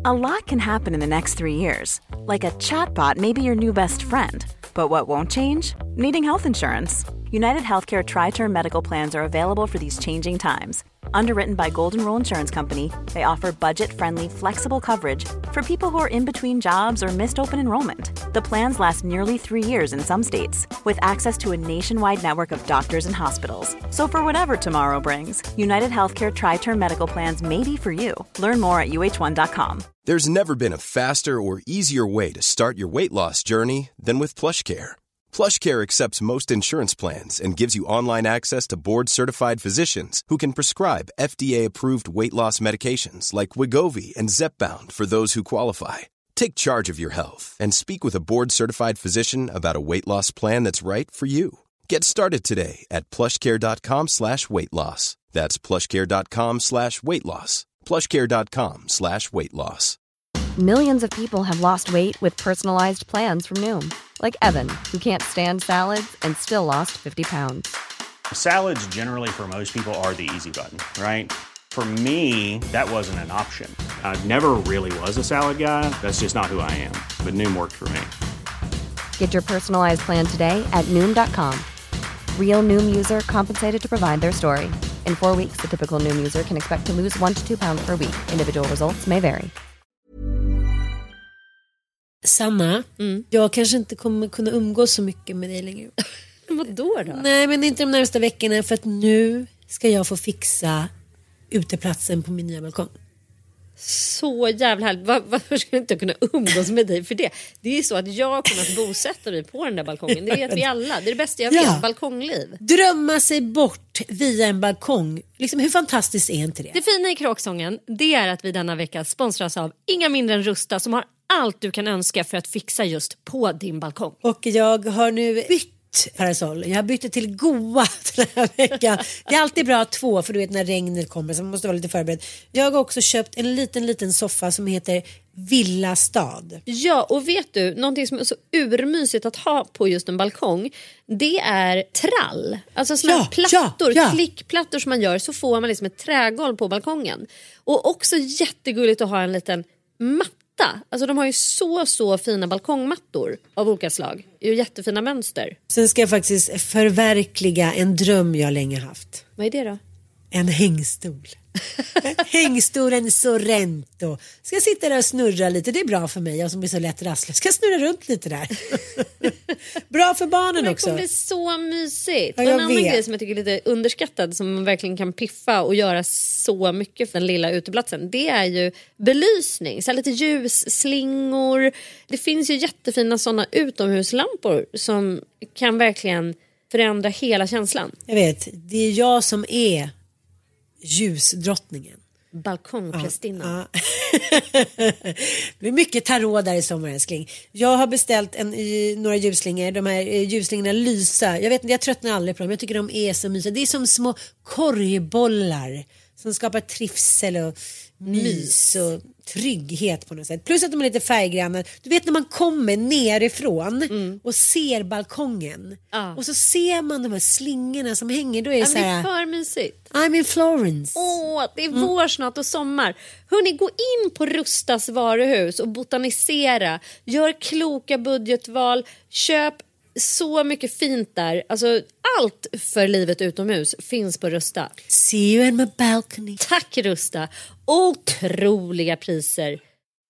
A lot can happen in the next 3 years. Like a chatbot may be your new best friend. But what won't change? Needing health insurance. United Healthcare Tri-Term Medical Plans are available for these changing times. Underwritten by Golden Rule Insurance Company, they offer budget-friendly, flexible coverage for people who are in between jobs or missed open enrollment. The plans last nearly 3 years in some states, with access to a nationwide network of doctors and hospitals. So for whatever tomorrow brings, United Healthcare Tri-Term Medical Plans may be for you. Learn more at uh1.com. There's never been a faster or easier way to start your weight loss journey than with PlushCare. PlushCare accepts most insurance plans and gives you online access to board-certified physicians who can prescribe FDA-approved weight loss medications like Wegovy and Zepbound for those who qualify. Take charge of your health and speak with a board-certified physician about a weight loss plan that's right for you. Get started today at plushcare.com/weightloss. That's plushcare.com/weightloss. plushcare.com/weightloss. Millions of people have lost weight with personalized plans from Noom. Like Evan, who can't stand salads and still lost 50 pounds. Salads generally for most people are the easy button, right? For me, that wasn't an option. I never really was a salad guy. That's just not who I am. But Noom worked for me. Get your personalized plan today at Noom.com. Real Noom user compensated to provide their story. In 4 weeks, the typical Noom user can expect to lose 1 to 2 pounds per week. Individual results may vary. Samma, jag kanske inte kommer kunna umgås så mycket med dig längre. Vadå då? Nej, men inte de närmaste veckorna, för att nu ska jag få fixa uteplatsen på min nya balkong. Så jävla härligt. Varför ska jag inte kunna umgås med dig för det? Det är ju så att jag har kunnat bosätta mig på den där balkongen. Det vet vi alla. Det är det bästa jag vet, balkongliv. Drömma sig bort via en balkong. Liksom, hur fantastiskt är inte det? Det fina i Kråksången, det är att vi denna vecka sponsras av inga mindre än Rusta, som har allt du kan önska för att fixa just på din balkong. Och jag har nu bytt parasoll. Jag har bytt till Goa den här veckan. Det är alltid bra att ha 2, för du vet när regnet kommer, så man måste vara lite förberedd. Jag har också köpt en liten soffa som heter Villa Stad. Ja, och vet du, någonting som är så urmysigt att ha på just en balkong, det är trall. Alltså såna plattor, klickplattor som man gör, så får man liksom ett trägolv på balkongen. Och också jättegulligt att ha en liten matta. Alltså de har ju så fina balkongmattor av olika slag. Det är ju jättefina mönster. Sen ska jag faktiskt förverkliga en dröm jag länge haft. Vad är det då? En hängstol. Hängstolen Sorrento. Ska sitta där och snurra lite. Det är bra för mig, jag som blir så lätt rastlös. Ska snurra runt lite där. Bra för barnen också. Det kommer bli så mysigt. Ja, och en annan grej som jag tycker är lite underskattad, som man verkligen kan piffa och göra så mycket för den lilla uteplatsen, det är ju belysning. Så här lite ljusslingor. Det finns ju jättefina sådana utomhuslampor som kan verkligen förändra hela känslan. Jag vet, det är jag som är ljusdrottningen. Balkongprästinnan. Ja. Det blir mycket tarot där i sommar, älskling. Jag har beställt några ljusslingor. De här ljusslingarna lysa. Jag vet inte, jag tröttnar aldrig på dem. Jag tycker de är så mysiga. Det är som små korgbollar som skapar trivsel och mys och trygghet på något sätt. Plus att de är lite färggranna. Du vet när man kommer nerifrån och ser balkongen. Och så ser man de här slingorna som hänger. Då är det så här, det är för mysigt. I'm in Florence. Det är vår snart och sommar. Hörrni, gå in på Rustas varuhus och botanisera. Gör kloka budgetval. Köp så mycket fint där. Alltså allt för livet utomhus finns på Rusta. See you in my balcony. Tack Rusta. Otroliga priser.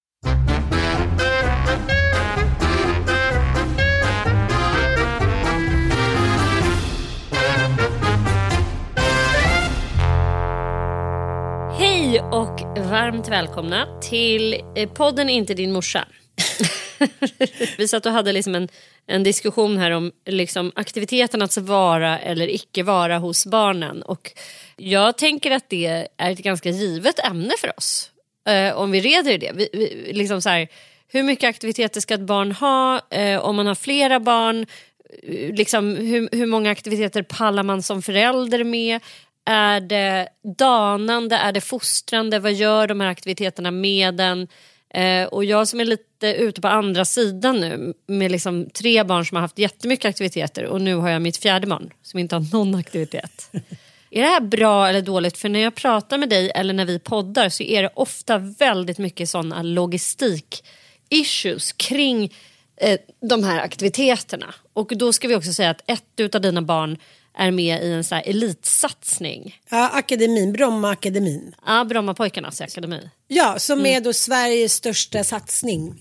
Hej och varmt välkomna till podden Inte din morsa. Vi satt och hade liksom en diskussion här om liksom aktiviteternas vara eller icke vara hos barnen. Och jag tänker att det är ett ganska givet ämne för oss. Om vi reder i det. Vi, liksom så här, hur mycket aktiviteter ska ett barn ha? Om man har flera barn. Liksom, hur många aktiviteter pallar man som förälder med? Är det danande? Är det fostrande? Vad gör de här aktiviteterna med den? Och jag som är lite ute på andra sidan nu med liksom 3 barn som har haft jättemycket aktiviteter, och nu har jag mitt 4:e barn som inte har någon aktivitet. är det här bra eller dåligt? För när jag pratar med dig eller när vi poddar så är det ofta väldigt mycket sådana logistik-issues kring de här aktiviteterna. Och då ska vi också säga att ett av dina barn är med i en så här elitsatsning. Ja, akademin, Bromma-akademin. Ja, Brommapojkarnas akademi. Ja, som är då Sveriges största satsning.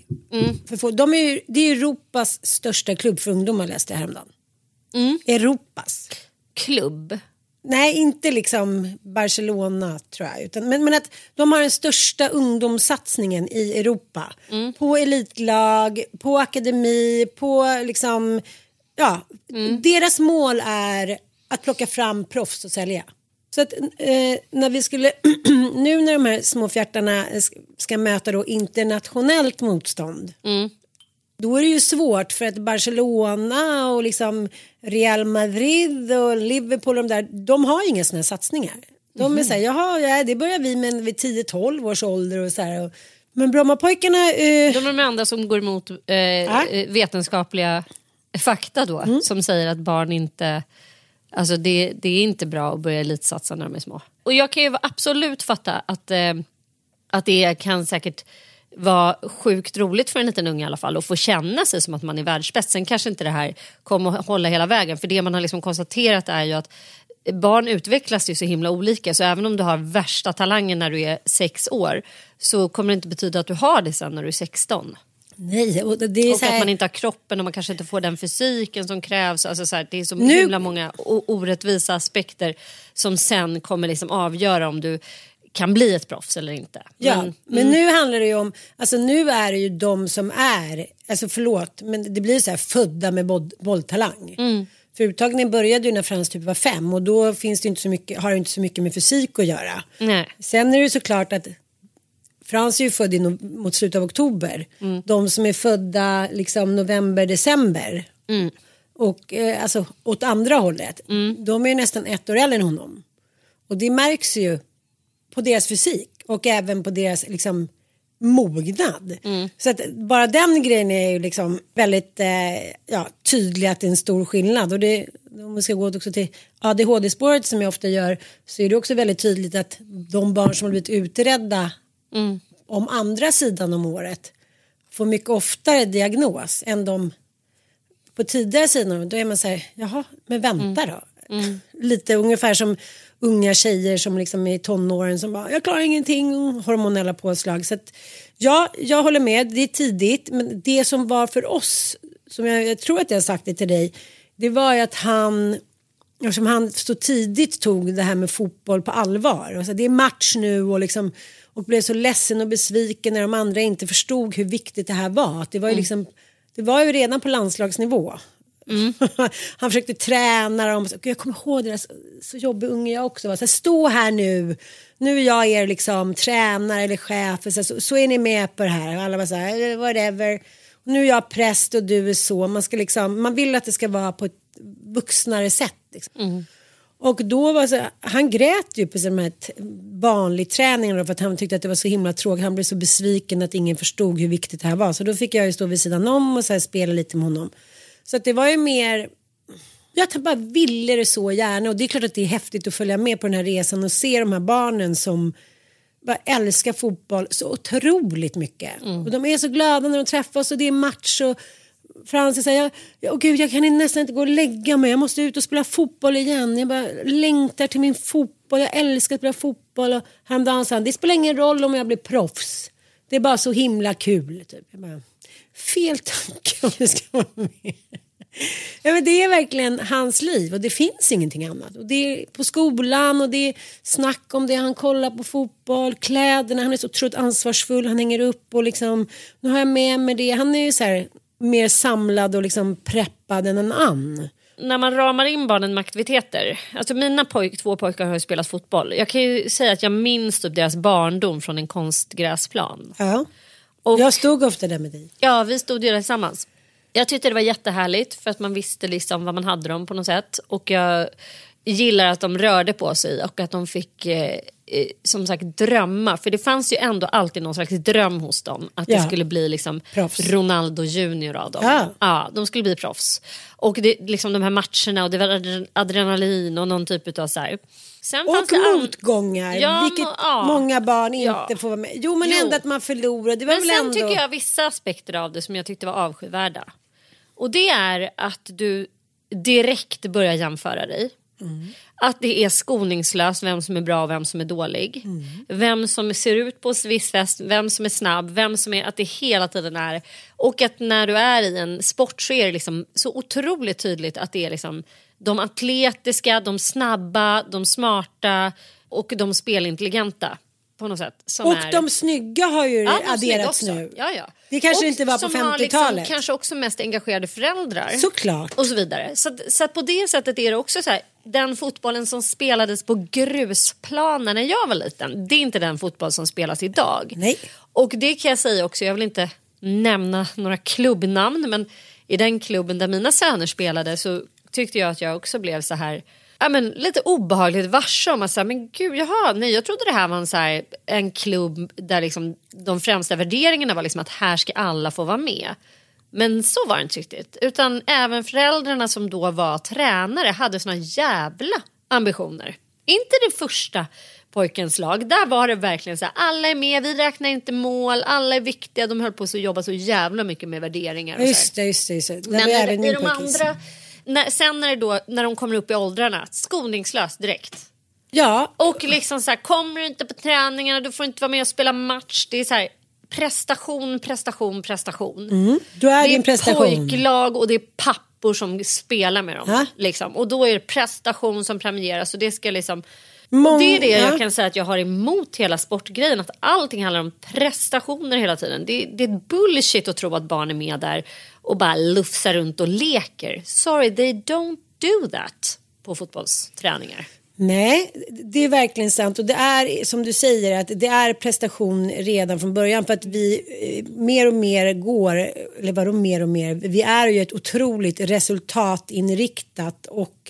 Det är Europas största klubb för ungdomar, läste jag häromdagen. Europas. Klubb? Nej, inte liksom Barcelona tror jag. Men att de har den största ungdomssatsningen i Europa. På elitlag, på akademi, på liksom... Ja, deras mål är att plocka fram proffs och sälja. Så att när vi skulle... nu när de här små fjärtarna ska möta då internationellt motstånd... Då är det ju svårt för att Barcelona och liksom Real Madrid och Liverpool och de har inga såna här satsningar. De är så här, jaha, det börjar vi med vid 10-12 års ålder och så här. Men Brommapojkarna... De är de enda som går emot vetenskapliga fakta då. Som säger att barn inte... Alltså det är inte bra att börja elitsatsa när de är små. Och jag kan ju absolut fatta att det kan säkert... var sjukt roligt för en liten unge i alla fall att få känna sig som att man är världsbäst. Sen kanske inte det här kommer att hålla hela vägen, för det man har liksom konstaterat är ju att barn utvecklas ju så himla olika, så även om du har värsta talangen när du är 6 år så kommer det inte betyda att du har det sen när du är 16. Nej, och det är och så här... att man inte har kroppen och man kanske inte får den fysiken som krävs. Alltså så här, det är så himla många orättvisa aspekter som sen kommer liksom avgöra om du kan bli ett proffs eller inte. Men nu handlar det ju om, alltså nu är det ju de som är, alltså förlåt, men det blir så här födda med bolltalang. För uttagningen började ju när Frans typ var 5 och då finns det inte så mycket, har det inte så mycket med fysik att göra. Nej. Sen är det såklart att Frans är ju född mot slutet av oktober. De som är födda liksom november, december. Och alltså åt andra hållet. De är ju nästan 1 år äldre än honom. Och det märks ju på deras fysik och även på deras liksom mognad. Så att bara den grejen är ju liksom väldigt tydlig att det är en stor skillnad. Och det, om vi ska gå också till ADHD-spåret som jag ofta gör, så är det också väldigt tydligt att de barn som har blivit utredda om andra sidan om året får mycket oftare diagnos än de på tidigare sidan. Då är man så här, jaha, men vänta då. Lite ungefär som unga tjejer som liksom är i tonåren som bara, jag klarar ingenting, hormonella påslag. Så att, ja, jag håller med, det är tidigt, men det som var för oss, som jag tror att jag har sagt det till dig, det var ju att han så tidigt tog det här med fotboll på allvar. Och så, det är match nu och liksom, och blev så ledsen och besviken när de andra inte förstod hur viktigt det här var. Att det var ju liksom, det var ju redan på landslagsnivå. Han försökte träna dem. Jag kommer ihåg det där, så jobbig unge jag också var. Så här, stå här nu är jag er liksom tränare eller chef, så är ni med på det här. Och alla var så här, whatever. Och nu är jag präst och du är så. Man ska liksom, man vill att det ska vara på ett vuxnare sätt liksom. Och då var så, han grät ju på sån här vanlig träning för att han tyckte att det var så himla tråkigt. Han blev så besviken att ingen förstod hur viktigt det här var. Så då fick jag ju stå vid sidan om och så här spela lite med honom. Så att det var ju mer, jag bara ville det så gärna. Och det är klart att det är häftigt att följa med på den här resan och se de här barnen som bara älskar fotboll så otroligt mycket. Och de är så glada när de träffas och det är match och Frans säger, gud, jag kan nästan inte gå och lägga mig. Jag måste ut och spela fotboll igen. Jag bara längtar till min fotboll. Jag älskar att spela fotboll. Och häromdagen sa han, det spelar ingen roll om jag blir proffs. Det är bara så himla kul. Typ. Jag bara, fel tanke om det ska vara med. Ja, men det är verkligen hans liv och det finns ingenting annat. Och det är på skolan och det är snack om det. Han kollar på fotboll, kläderna. Han är så otroligt ansvarsfull. Han hänger upp och liksom, nu har jag med mig det. Han är ju så här mer samlad och liksom preppad än en annan. När man ramar in barnen med aktiviteter, alltså mina 2 pojkar har ju spelat fotboll. Jag kan ju säga att jag minns typ deras barndom från en konstgräsplan. Ja, och jag stod ofta där med dig. Ja, vi stod ju där tillsammans. Jag tyckte det var jättehärligt för att man visste liksom vad man hade dem på något sätt. Och jag gillar att de rörde på sig och att de fick som sagt drömma. För det fanns ju ändå alltid någon slags dröm hos dem. Att det skulle bli liksom Ronaldo Junior av dem. Ja, de skulle bli proffs. Och det, liksom de här matcherna och det var adrenalin och någon typ av så här. Sen och motgångar, vilket många barn inte får vara med. Jo, men ändå att man förlorar. Det var men väl sen tycker jag vissa aspekter av det som jag tyckte var avskyvärda. Och det är att du direkt börjar jämföra dig. Att det är skoningslöst vem som är bra och vem som är dålig. Vem som ser ut på svissfest, vem som är snabb, vem som är, att det hela tiden är. Och att när du är i en sport så är det liksom så otroligt tydligt att det är liksom de atletiska, de snabba, de smarta och de spelintelligenta på något sätt. Som och de snygga har ju adderats nu. Ja. Det kanske och inte var på 50-talet. Liksom, kanske också mest engagerade föräldrar. Såklart. Och så vidare. Så att på det sättet är det också så här, den fotbollen som spelades på grusplanen när jag var liten, det är inte den fotboll som spelas idag. Nej. Och det kan jag säga också, jag vill inte nämna några klubbnamn, men i den klubben där mina söner spelade så tyckte jag att jag också blev så här, ja, men lite obehagligt varse om att säga, men gud, jag trodde det här var en klubb där liksom de främsta värderingarna var liksom att här ska alla få vara med. Men så var det inte riktigt. Utan även föräldrarna som då var tränare hade såna jävla ambitioner. Inte det första pojkens lag. Där var det verkligen så här, alla är med, vi räknar inte mål, alla är viktiga. De höll på att jobba så jävla mycket med värderingar. Just det. Men i de andra... Sen när de kommer upp i åldrarna, skoningslöst direkt. Ja. Och liksom så här, kommer du inte på träningarna, du får inte vara med och spela match. Det är så här, prestation. Då är det en prestation. Det är pojklag och det är pappor som spelar med dem. Liksom. Och då är det prestation som premieras. Och det ska liksom... Och det är det jag kan säga att jag har emot hela sportgrejen. Att allting handlar om prestationer hela tiden. Det är bullshit att tro att barn är med där och bara lufsar runt och leker. Sorry, they don't do that på fotbollsträningar. Nej, det är verkligen sant. Och det är som du säger att det är prestation redan från början. För att vi mer och mer går, eller vadå mer och mer, vi är ju ett otroligt resultatinriktat och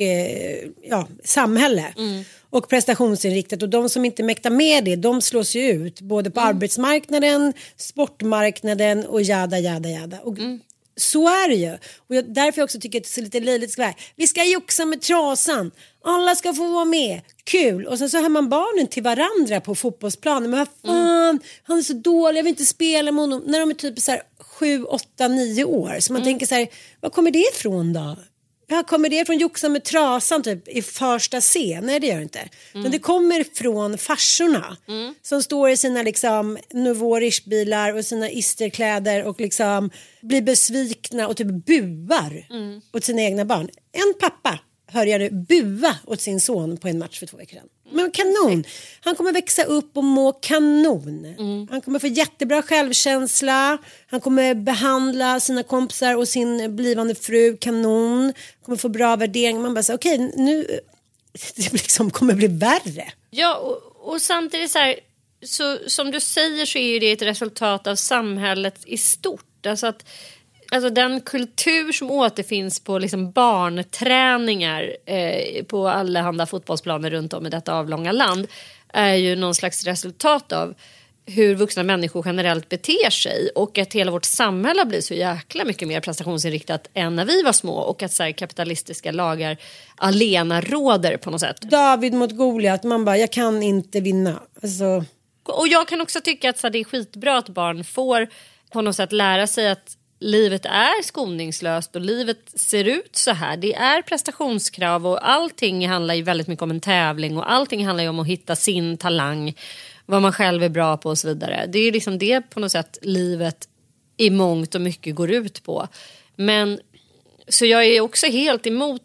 samhälle. Och prestationsinriktat, och de som inte mäktar med det, de slås ju ut både på arbetsmarknaden, sportmarknaden och jada. Och så är det ju. Och därför också tycker jag att det är lite löjligt ska vara. Vi ska joxa med trasan. Alla ska få vara med. Kul. Och sen så har man barnen till varandra på fotbollsplanen. Men vad fan, han är så dålig, jag vill inte spela med honom. När de är typ så här 7, 8, 9 år. Så man tänker så här, vad kommer det ifrån då? Ja, kommer det från joxa med trasan typ i första scen? Nej, det gör det inte. Men det kommer från farsorna som står i sina liksom Nouveau-riche-bilar och sina isterkläder och liksom blir besvikna och typ buar åt sina egna barn. En pappa hör jag nu bua åt sin son på en match för 2 veckor sedan. Men kanon. Han kommer växa upp och må kanon. Han kommer få jättebra självkänsla. Han kommer behandla sina kompisar och sin blivande fru kanon. Kommer få bra värdering. Man bara säger okej, nu det liksom kommer bli värre. Ja, och samtidigt så här, så som du säger så är ju det ett resultat av samhället i stort. Alltså den kultur som återfinns på liksom barnträningar på allehanda fotbollsplaner runt om i detta avlånga land är ju någon slags resultat av hur vuxna människor generellt beter sig och att hela vårt samhälle blir så jäkla mycket mer prestationsinriktat än när vi var små och att så här, kapitalistiska lagar alena råder på något sätt. David mot Goliat, man bara, jag kan inte vinna. Alltså... Och jag kan också tycka att så här, det är skitbra att barn får på något sätt lära sig att livet är skoningslöst och livet ser ut så här. Det är prestationskrav och allting handlar ju väldigt mycket om en tävling och allting handlar ju om att hitta sin talang, vad man själv är bra på och så vidare. Det är ju liksom det på något sätt livet i mångt och mycket går ut på. Men så jag är också helt emot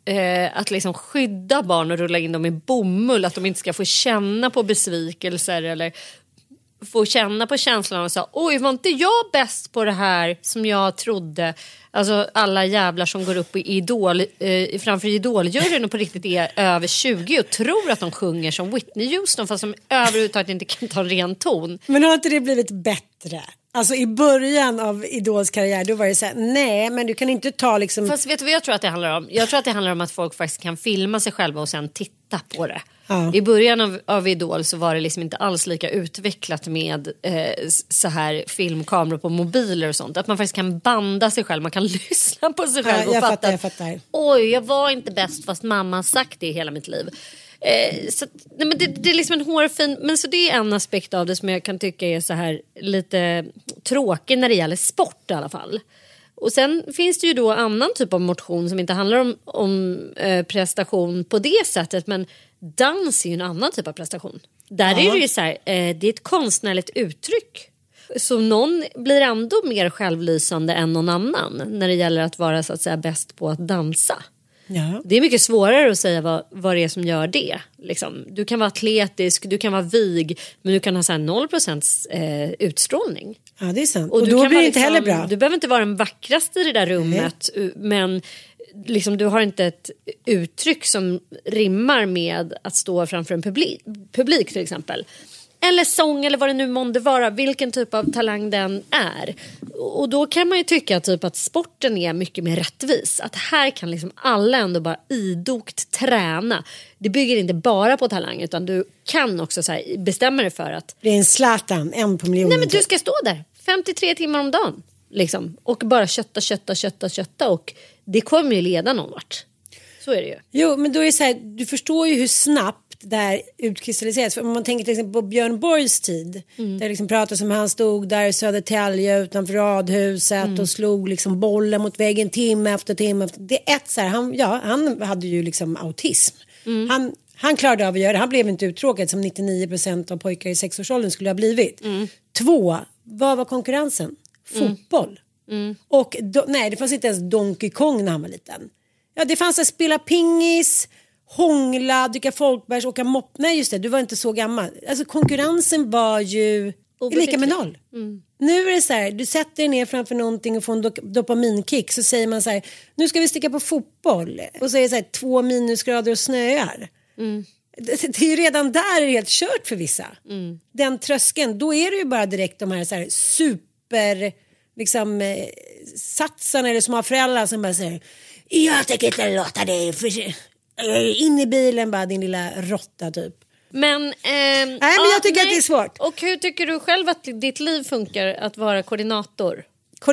att liksom skydda barn och rulla in dem i bomull, att de inte ska få känna på besvikelser eller få känna på känslan och säga, oj, var inte jag bäst på det här som jag trodde. Alltså alla jävlar som går upp i framför idoljuryn och på riktigt är över 20 och tror att de sjunger som Whitney Houston fast de överhuvudtaget inte kan ta en ren ton. Men har inte det blivit bättre? Alltså i början av Idols karriär då var det så här, nej men du kan inte ta liksom... Fast vet du vad jag tror att det handlar om? Jag tror att det handlar om att folk faktiskt kan filma sig själva och sen titta på det. Ja. I början av Idol så var det liksom inte alls lika utvecklat med så här filmkameror på mobiler och sånt. Att man faktiskt kan banda sig själv, man kan lyssna på sig själv och jag fattar. Oj, jag var inte bäst fast mamma har sagt det i hela mitt liv. Så, nej, men det är liksom en hårfin, men så det är en aspekt av det som jag kan tycka är så här lite tråkig när det gäller sport i alla fall. Och sen finns det ju då annan typ av motion som inte handlar om prestation på det sättet, men dans är ju en annan typ av prestation. Där är det ju så här, det är ett konstnärligt uttryck. Så någon blir ändå mer självlysande än någon annan när det gäller att vara så att säga bäst på att dansa. Ja. Det är mycket svårare att säga vad det är som gör det. Liksom. Du kan vara atletisk, du kan vara vig, men du kan ha så här 0% utstrålning. Ja, det är sant. Och då blir det inte heller bra. Du behöver inte vara den vackraste i det där rummet, men liksom, du har inte ett uttryck som rimmar med att stå framför en publik till exempel. Eller sång eller vad det nu månde vara, vilken typ av talang den är. Och då kan man ju tycka typ att sporten är mycket mer rättvis. Att här kan liksom alla ändå bara idogt träna. Det bygger inte bara på talang, utan du kan också så här bestämma dig för att... Det är en Zlatan, 1 på miljonen. Nej, men du ska stå där 53 timmar om dagen. Liksom, och bara kötta. Och det kommer ju leda någon vart. Så är det ju. Jo, men då är det så här, du förstår ju hur snabbt där utkristalliseras. För om man tänker till exempel på Björn Borgs tid, där det liksom pratas om han stod där i Södertälje utanför radhuset och slog liksom bollen mot väggen timme efter timme. Det är ett så här, han hade ju liksom autism. Han klarade av att göra det. Han blev inte uttråkad som 99% av pojkar i 6-årsåldern skulle ha blivit. 2, vad var konkurrensen? Fotboll. Och nej, det fanns inte ens Donkey Kong när han var liten. Ja, det fanns att spela pingis, hångla, dricka folkbärs, åka mopp. Nej, just det, du var inte så gammal. Alltså konkurrensen var ju lika med 0. Nu är det så här, du sätter dig ner framför någonting och får en dopaminkick, så säger man så här, nu ska vi sticka på fotboll. Och så är det så här 2 minusgrader och snöar. Det är ju redan där helt kört för vissa. Den tröskeln, då är det ju bara direkt de här, så här super liksom satsarna eller som har föräldrar som bara säger, jag tänker inte låta dig in i bilen bara, din lilla råtta typ. Men, nej, men jag tycker att det är svårt. Och hur tycker du själv att ditt liv funkar att vara koordinator?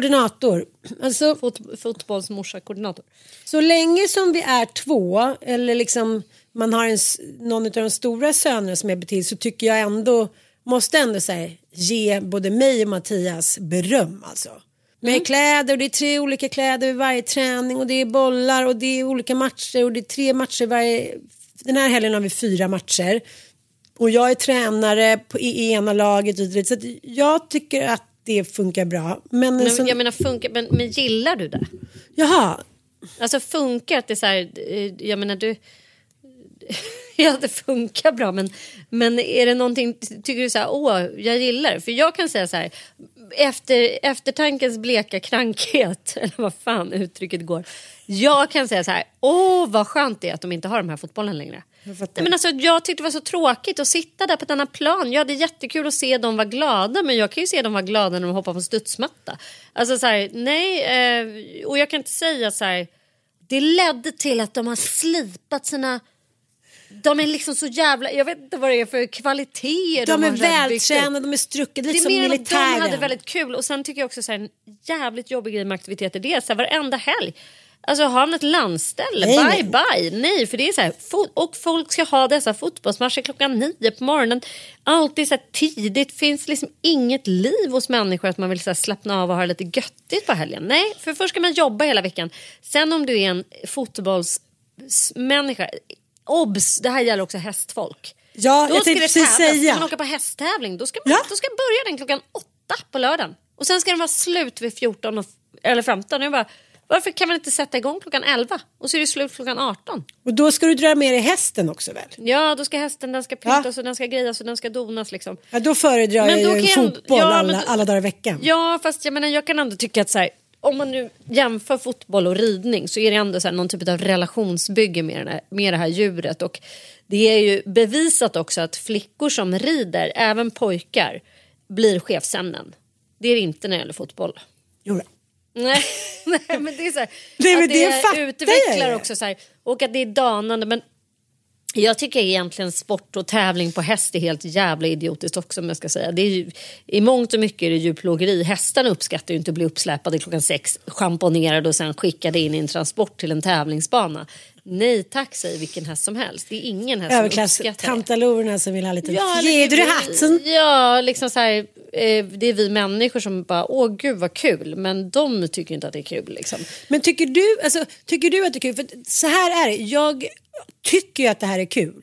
Alltså fotbollsmorsa-koordinator. Så länge som vi är 2 eller liksom man har någon av de stora sönerna som är betydd, så tycker jag ändå, måste ändå säga, ge både mig och Mattias beröm alltså. Med kläder, och det är 3 olika kläder vid varje träning, och det är bollar och det är olika matcher, och det är 3 matcher varje. Den här helgen har vi 4 matcher och jag är tränare i ena laget, så att jag tycker att det funkar bra. Men jag menar funkar, men gillar du det? Jaha. Alltså funkar att det är så här, jag menar du... Ja, det funkar bra, men är det någonting, tycker du så här, jag gillar det? För jag kan säga så här, eftertankens bleka krankhet, eller vad fan uttrycket går, jag kan säga så här, vad skönt det är att de inte har de här fotbollen längre. Men alltså, jag tyckte det var så tråkigt att sitta där på denna plan. Ja, det är jättekul att se dem vara glada, men jag kan ju se dem vara glada när de hoppar på studsmatta. Alltså så här, nej, och jag kan inte säga så här, det ledde till att de har slipat sina... De är liksom så jävla... Jag vet inte vad det är för kvaliteter. De är vältränade, de är strucket lite som militären. De hade väldigt kul. Och sen tycker jag också så här, en jävligt jobbig grej med aktiviteter. Det är så här, varenda helg. Alltså har man ett landställe, bye. Nej, för det är så här, och folk ska ha dessa fotbollsmatcher 9:00 på morgonen. Alltid så här tidigt. Finns liksom inget liv hos människor att man vill så här slappna av och ha lite göttigt på helgen. Nej, för först ska man jobba hela veckan. Sen om du är en fotbollsmänniska... Obs, det här gäller också hästfolk. Ja, då jag ska det precis säga. Ska man åka på hästtävling, då ska börja den 8:00 på lördagen. Och sen ska den vara slut vid 14 eller 15. Jag bara, varför kan man inte sätta igång 11? Och så är det slut 18. Och då ska du dra med dig hästen också väl? Ja, då ska hästen, den ska pyntas och den ska grejas och den ska donas liksom. Ja, då föredrar jag ju fotboll alla dagar i veckan. Ja, fast jag kan ändå tycka att så här, om man nu jämför fotboll och ridning, så är det ändå så här någon typ av relationsbygge med det här djuret. Och det är ju bevisat också att flickor som rider, även pojkar, blir chefsämnen. Det är det inte när det gäller fotboll. Jo. Nej, men det är så här, Nej, men att det utvecklar också så här, och att det är danande. Men jag tycker egentligen sport och tävling på häst är helt jävla idiotiskt också, om jag ska säga. Det är ju, i mångt och mycket är det djurplågeri. Hästarna uppskattar ju inte att bli uppsläpade klockan 6, schamponerade och sen skickade in i en transport till en tävlingsbana. Nej tack, säger vilken häst som helst. Det är ingen häst som uppskattar det. Tantalorerna som vill ha lite fjäder i Ja, liksom så här, det är vi människor som bara, åh gud vad kul. Men de tycker inte att det är kul liksom. Men tycker du att det är kul? För så här är det, jag tycker ju att det här är kul.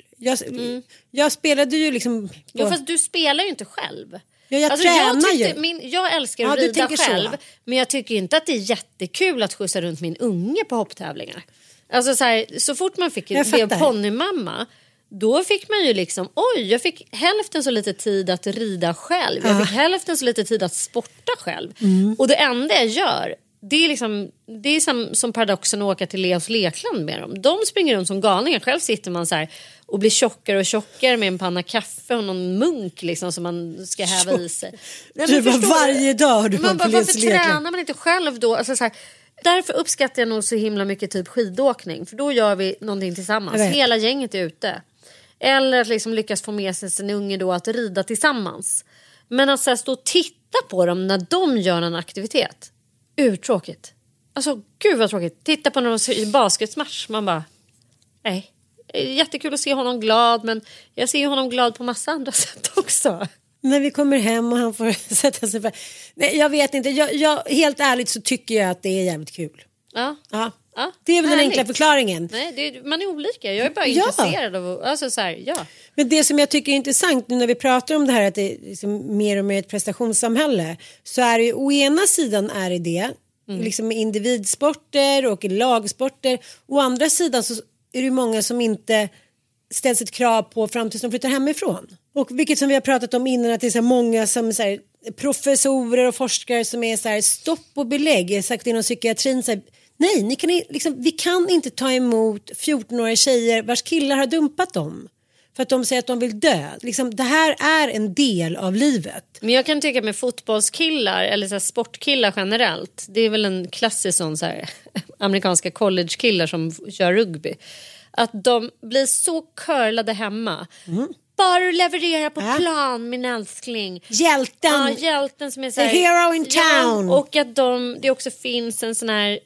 Jag spelade ju liksom... Ja, fast du spelar ju inte själv. Ja, jag tränar ju. Jag älskar att rida själv. Så. Men jag tycker inte att det är jättekul att skjutsa runt min unge på hopptävlingar. Alltså så fort man fick en ponnymamma, då fick man ju liksom, jag fick hälften så lite tid att rida själv. Jag fick hälften så lite tid att sporta själv. Och det enda jag gör, det är liksom, det är som paradoxen att åka till Leos lekland med dem. De springer runt som galningar. Själv sitter man så här och blir tjockare och tjockare med en panna kaffe och någon munk liksom som man ska häva i sig. Nej, du var varje dag du man bara, varför tränar man inte själv då? Alltså så här, därför uppskattar jag nog så himla mycket typ skidåkning. För då gör vi någonting tillsammans. Hela gänget är ute. Eller att liksom lyckas få med sig sin unge då att rida tillsammans. Men att så här, stå och titta på dem när de gör en aktivitet. Urtråkigt. Alltså gud vad tråkigt. Titta på någon basketmatch. Man bara, nej. Jättekul att se honom glad. Men jag ser honom glad på massa andra sätt också. När vi kommer hem och han får sätta sig för... Nej, jag vet inte. Jag, helt ärligt så tycker jag att det är jävligt kul. Ja. Det är väl den enkla förklaringen. Nej, man är olika. Jag är bara intresserad av... Alltså så här, ja. Men det som jag tycker är intressant nu när vi pratar om det här att det är liksom mer och mer ett prestationssamhälle, så är det ju, å ena sidan är det liksom individsporter och lagsporter. Å andra sidan så är det många som inte ställs ett krav på fram tills de flyttar hemifrån. Och vilket som vi har pratat om innan, att det är så många som så här, professorer och forskare som är så här, stopp och belägg. Jag har sagt inom psykiatrin så här, nej, vi kan inte ta emot 14-åriga tjejer vars killar har dumpat dem. För att de säger att de vill dö. Liksom, det här är en del av livet. Men jag kan tycka med fotbollskillar eller så här sportkillar generellt. Det är väl en klassisk sån så här, amerikanska collegekillar som kör rugby. Att de blir så curlade hemma. Bara leverera på plan, min älskling. Hjälten. Ja, hjälten som är så här, the hero in town. Ja, och att det också finns en sån här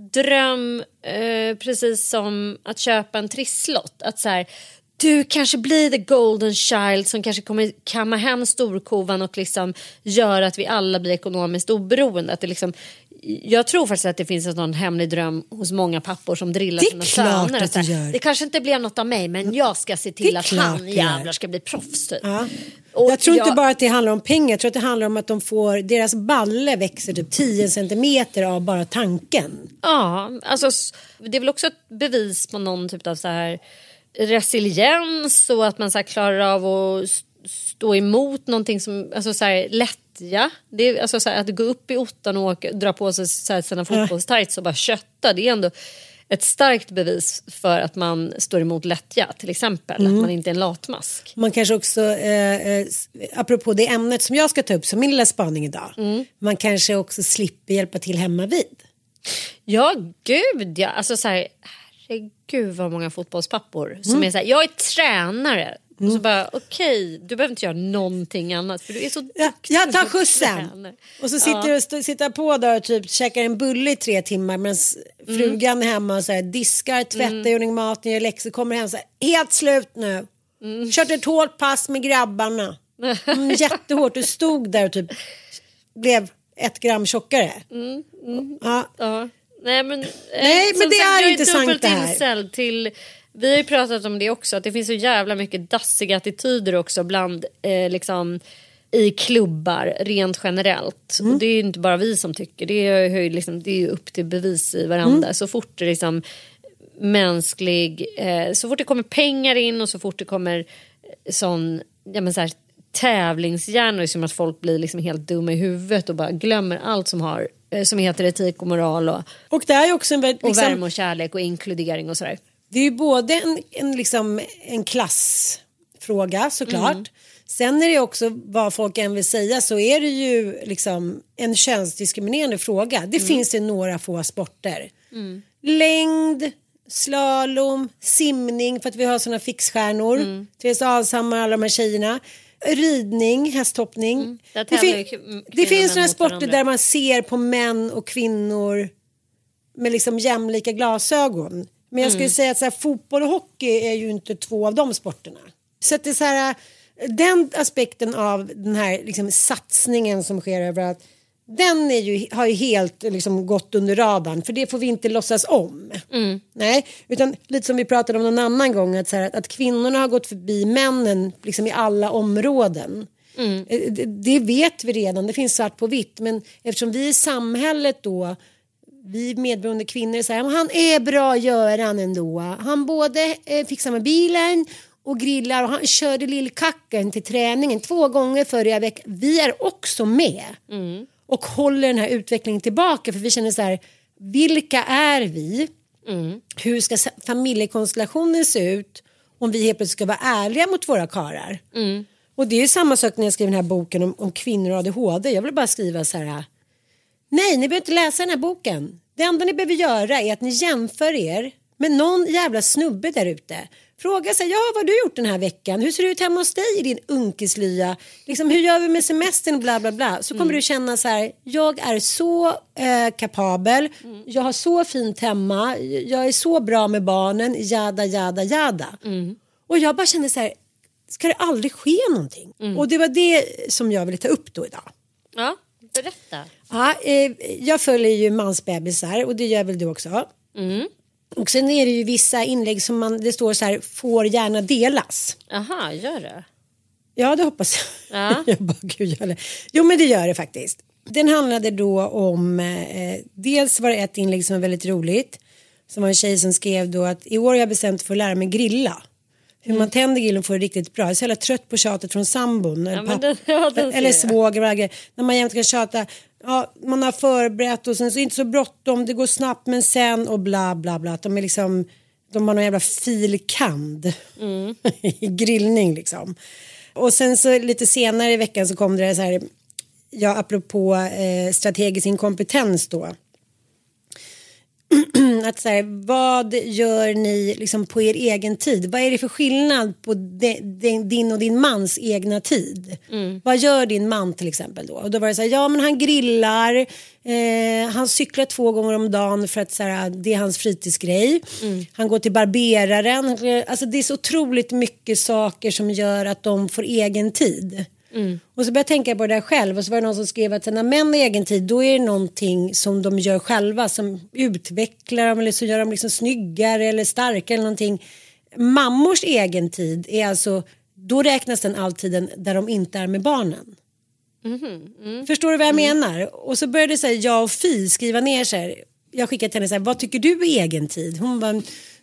dröm, precis som att köpa en trisslott. Att så här, du kanske blir the golden child som kanske kommer kamma hem storkovan och liksom gör att vi alla blir ekonomiskt oberoende. Att det liksom, jag tror faktiskt att det finns en sån hemlig dröm hos många pappor som drillar sina söner. Att det, det kanske inte blev något av mig, men jag ska se till att han jävlar ska bli proffs typ. Ja. Jag tror inte bara att det handlar om pengar. Jag tror att det handlar om att deras balle växer typ 10 centimeter av bara tanken. Ja, alltså det är väl också ett bevis på någon typ av så här resiliens och att man så här klarar av att stå emot någonting som, alltså så här lättja. Det är alltså så här, att gå upp i ottan och dra på sig så här, sina fotbollstights och bara kötta. Det är ändå ett starkt bevis för att man står emot lättja, till exempel. Att man inte är en latmask. Man kanske också, apropå det ämnet som jag ska ta upp som min lilla spaning idag. Man kanske också slipper hjälpa till hemma vid. Ja, gud ja. Alltså så här, herregud vad många fotbollspappor som är så här, jag är tränare. Och så bara, okej, du behöver inte göra någonting annat för du är så duktig. Jag tar skjutsen. Och så sitter på där och typ käkar en bulle i 3 timmar medan frugan är hemma och så här, diskar, tvättar, gör maten, gör läxor, kommer hem så här, helt slut nu. Kört ett hårt pass med grabbarna. Jättehårt, du stod där och typ blev 1 gram tjockare. Ja. Nej men det är intressant det här. Vi har ju pratat om det också, att det finns så jävla mycket dassiga attityder också bland liksom i klubbar rent generellt. Och det är ju inte bara vi som tycker, det är ju upp till bevis i varandra. Så fort det liksom så fort det kommer pengar in och så fort det kommer sån, ja men så här, tävlingshjärnor, som att folk blir liksom helt dumma i huvudet och bara glömmer allt som heter etik och moral och det är ju också liksom, och värme och kärlek och inkludering och sådär. Det är ju både en klassfråga såklart. Sen är det också vad folk än vill säga, så är det ju liksom en könsdiskriminerande fråga. Det finns det några få sporter. Längd, slalom, simning, för att vi har såna fixstjärnor. Therese Alshammar, alla de här tjejerna. Ridning, hästhoppning. Det finns några sporter där man ser på män och kvinnor med liksom jämlika glasögon. Men jag skulle säga att så här, fotboll och hockey är ju inte två av de sporterna. Så att det är så här, den aspekten av den här liksom satsningen som sker överallt, den är ju, har ju helt liksom gått under radarn. För det får vi inte låtsas om. Nej, utan lite som vi pratade om någon annan gång. Att, så här, att kvinnorna har gått förbi männen liksom i alla områden. Det vet vi redan, det finns svart på vitt. Men eftersom vi i samhället då, vi medberoende kvinnor säger han är bra Göran ändå. Han både fixar med bilen och grillar och han körde lillkacken till träningen 2 gånger förra veckan. Vi är också med och håller den här utvecklingen tillbaka, för vi känner så här, vilka är vi? Hur ska familjekonstellationen se ut om vi helt plötsligt ska vara ärliga mot våra karar? Och det är samma sak när jag skriver den här boken om kvinnor och ADHD. Jag vill bara skriva så här: nej, ni behöver inte läsa den här boken. Det enda ni behöver göra är att ni jämför er med någon jävla snubbe där ute. Fråga sig, vad har du gjort den här veckan? Hur ser det ut hemma hos dig i din unkeslya? Liksom, hur gör vi med semestern? Bla bla bla. Så kommer du känna så här, jag är så kapabel. Jag har så fint hemma. Jag är så bra med barnen. Jada, jada, jada. Och jag bara känner så här, ska det aldrig ske någonting? Och det var det som jag ville ta upp då idag. Ja, berätta. Ja, jag följer ju mansbebisar och det gör väl du också. Och sen är det ju vissa inlägg som det står så här, får gärna delas. Aha, gör det? Ja, det hoppas jag. Ja. Jag bara, gud, jo, men det gör det faktiskt. Den handlade då om, dels var det ett inlägg som var väldigt roligt. Som var en tjej som skrev då att i år har jag bestämt för att lära mig grilla. Hur man tänder grillen får det riktigt bra. Jag är så jävla trött på tjatet från sambon. Eller svåger. När man jämt kan tjata. Ja, man har förberett och sen så är det inte så bråttom. Det går snabbt men sen och bla bla bla. De är liksom, de har någon jävla filkand i grillning liksom. Och sen så lite senare i veckan så kom det så här. Ja, apropå strategisk inkompetens då. Att så här, vad gör ni liksom på er egen tid? Vad är det för skillnad på din och din mans egna tid? Vad gör din man till exempel då? Och då var det så här, ja men han grillar, han cyklar 2 gånger om dagen för att så här, det är hans fritidsgrej. Han går till barberaren. Alltså det är så otroligt mycket saker som gör att de får egen tid. Och så började jag tänka på det där själv. Och så var det någon som skrev att när män har egen tid, då är det någonting som de gör själva som utvecklar dem eller så gör de liksom snyggare eller starkare eller någonting. Mammors egen tid är alltså, då räknas den alltid där de inte är med barnen. Förstår du vad jag menar? Och så började säga jag och Fi skriva ner så här. Jag skickade till henne så här, vad tycker du är egen tid? Hon bara,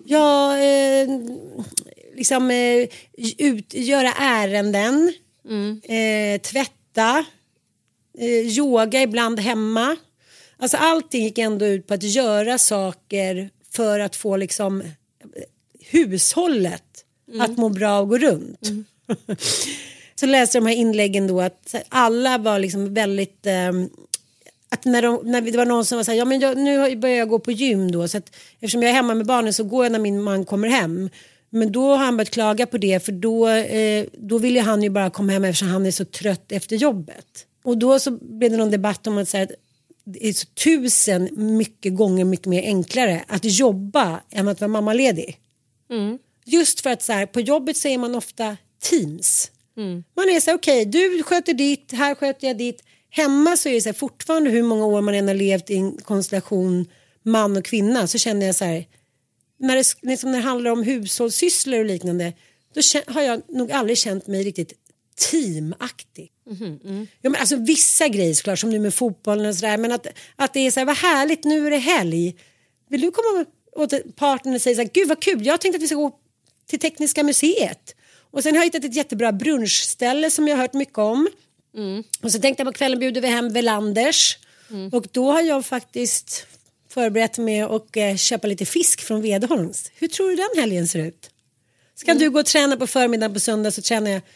liksom göra ärenden. Tvätta, yoga ibland hemma. Alltså allting gick ändå ut på att göra saker för att få liksom hushållet att må bra och gå runt. Så läste de här inläggen då att alla var liksom väldigt att när det var någon som var så här, ja men nu börjar jag gå på gym då, så att eftersom jag är hemma med barnen så går jag när min man kommer hem. Men då har han börjat klaga på det, för då vill ju han ju bara komma hem eftersom han är så trött efter jobbet. Och då så blev det någon debatt om att säga att det är så 1000 mycket gånger mycket mer enklare att jobba än att vara mammaledig. Just för att så här, på jobbet så är man ofta teams. Man är så här, okej, du sköter ditt, här sköter jag ditt. Hemma så är det så här, fortfarande hur många år man än har levt i en konstellation man och kvinna, så känner jag så här, när det handlar om hushållssysslor och liknande, då har jag nog aldrig känt mig riktigt teamaktig. Ja, men alltså vissa grejer såklart, som nu med fotbollen och sådär, men att det är så här, vad härligt, nu är det helg. Vill du komma åt partnern och säga så här, gud vad kul, jag tänkte att vi ska gå till Tekniska museet. Och sen har jag hittat ett jättebra brunchställe som jag har hört mycket om. Och så tänkte jag på kvällen bjuder vi hem Velanders. Och då har jag faktiskt förberett med att köpa lite fisk från Vedholms. Hur tror du den helgen ser ut? Så kan du gå och träna på förmiddagen på söndag, så tränar jag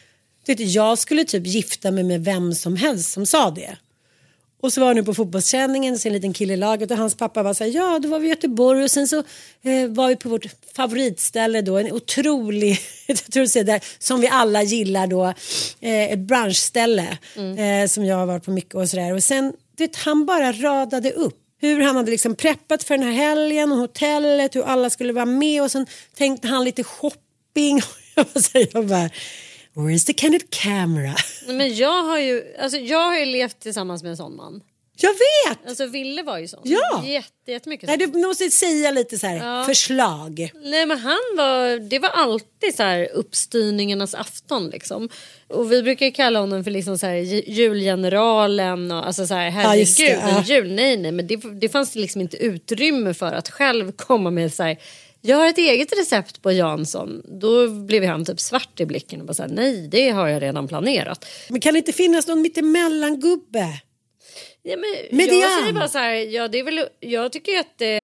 Jag skulle typ gifta mig med vem som helst som sa det. Och så var jag nu på fotbollsträningen, så en liten kille i laget och hans pappa var så här, ja då var vi i Göteborg och sen så var vi på vårt favoritställe då, en otrolig, jag tror att säga där, som vi alla gillar då, ett branschställe som jag har varit på mycket och sådär. Och sen, han bara radade upp hur han hade liksom preppat för den här helgen och hotellet, hur alla skulle vara med och sen tänkte han lite shopping och jag bara, where's the candid camera? Men jag har ju levt tillsammans med en sån man. Jag vet! Alltså Ville var ju sån. Ja! Jättemycket sån. Nej, du måste säga lite så här, förslag. Nej, men det var alltid så här uppstyrningarnas afton liksom. Och vi brukar ju kalla honom för liksom så här julgeneralen och alltså så här, herregud, jul, nej, men det fanns liksom inte utrymme för att själv komma med så här, jag har ett eget recept på Jansson. Då blev han typ svart i blicken och bara så här, nej, det har jag redan planerat. Men kan det inte finnas någon mittemellan gubbe? Ja, men jag säger bara så här, ja, det är väl, jag tycker att det...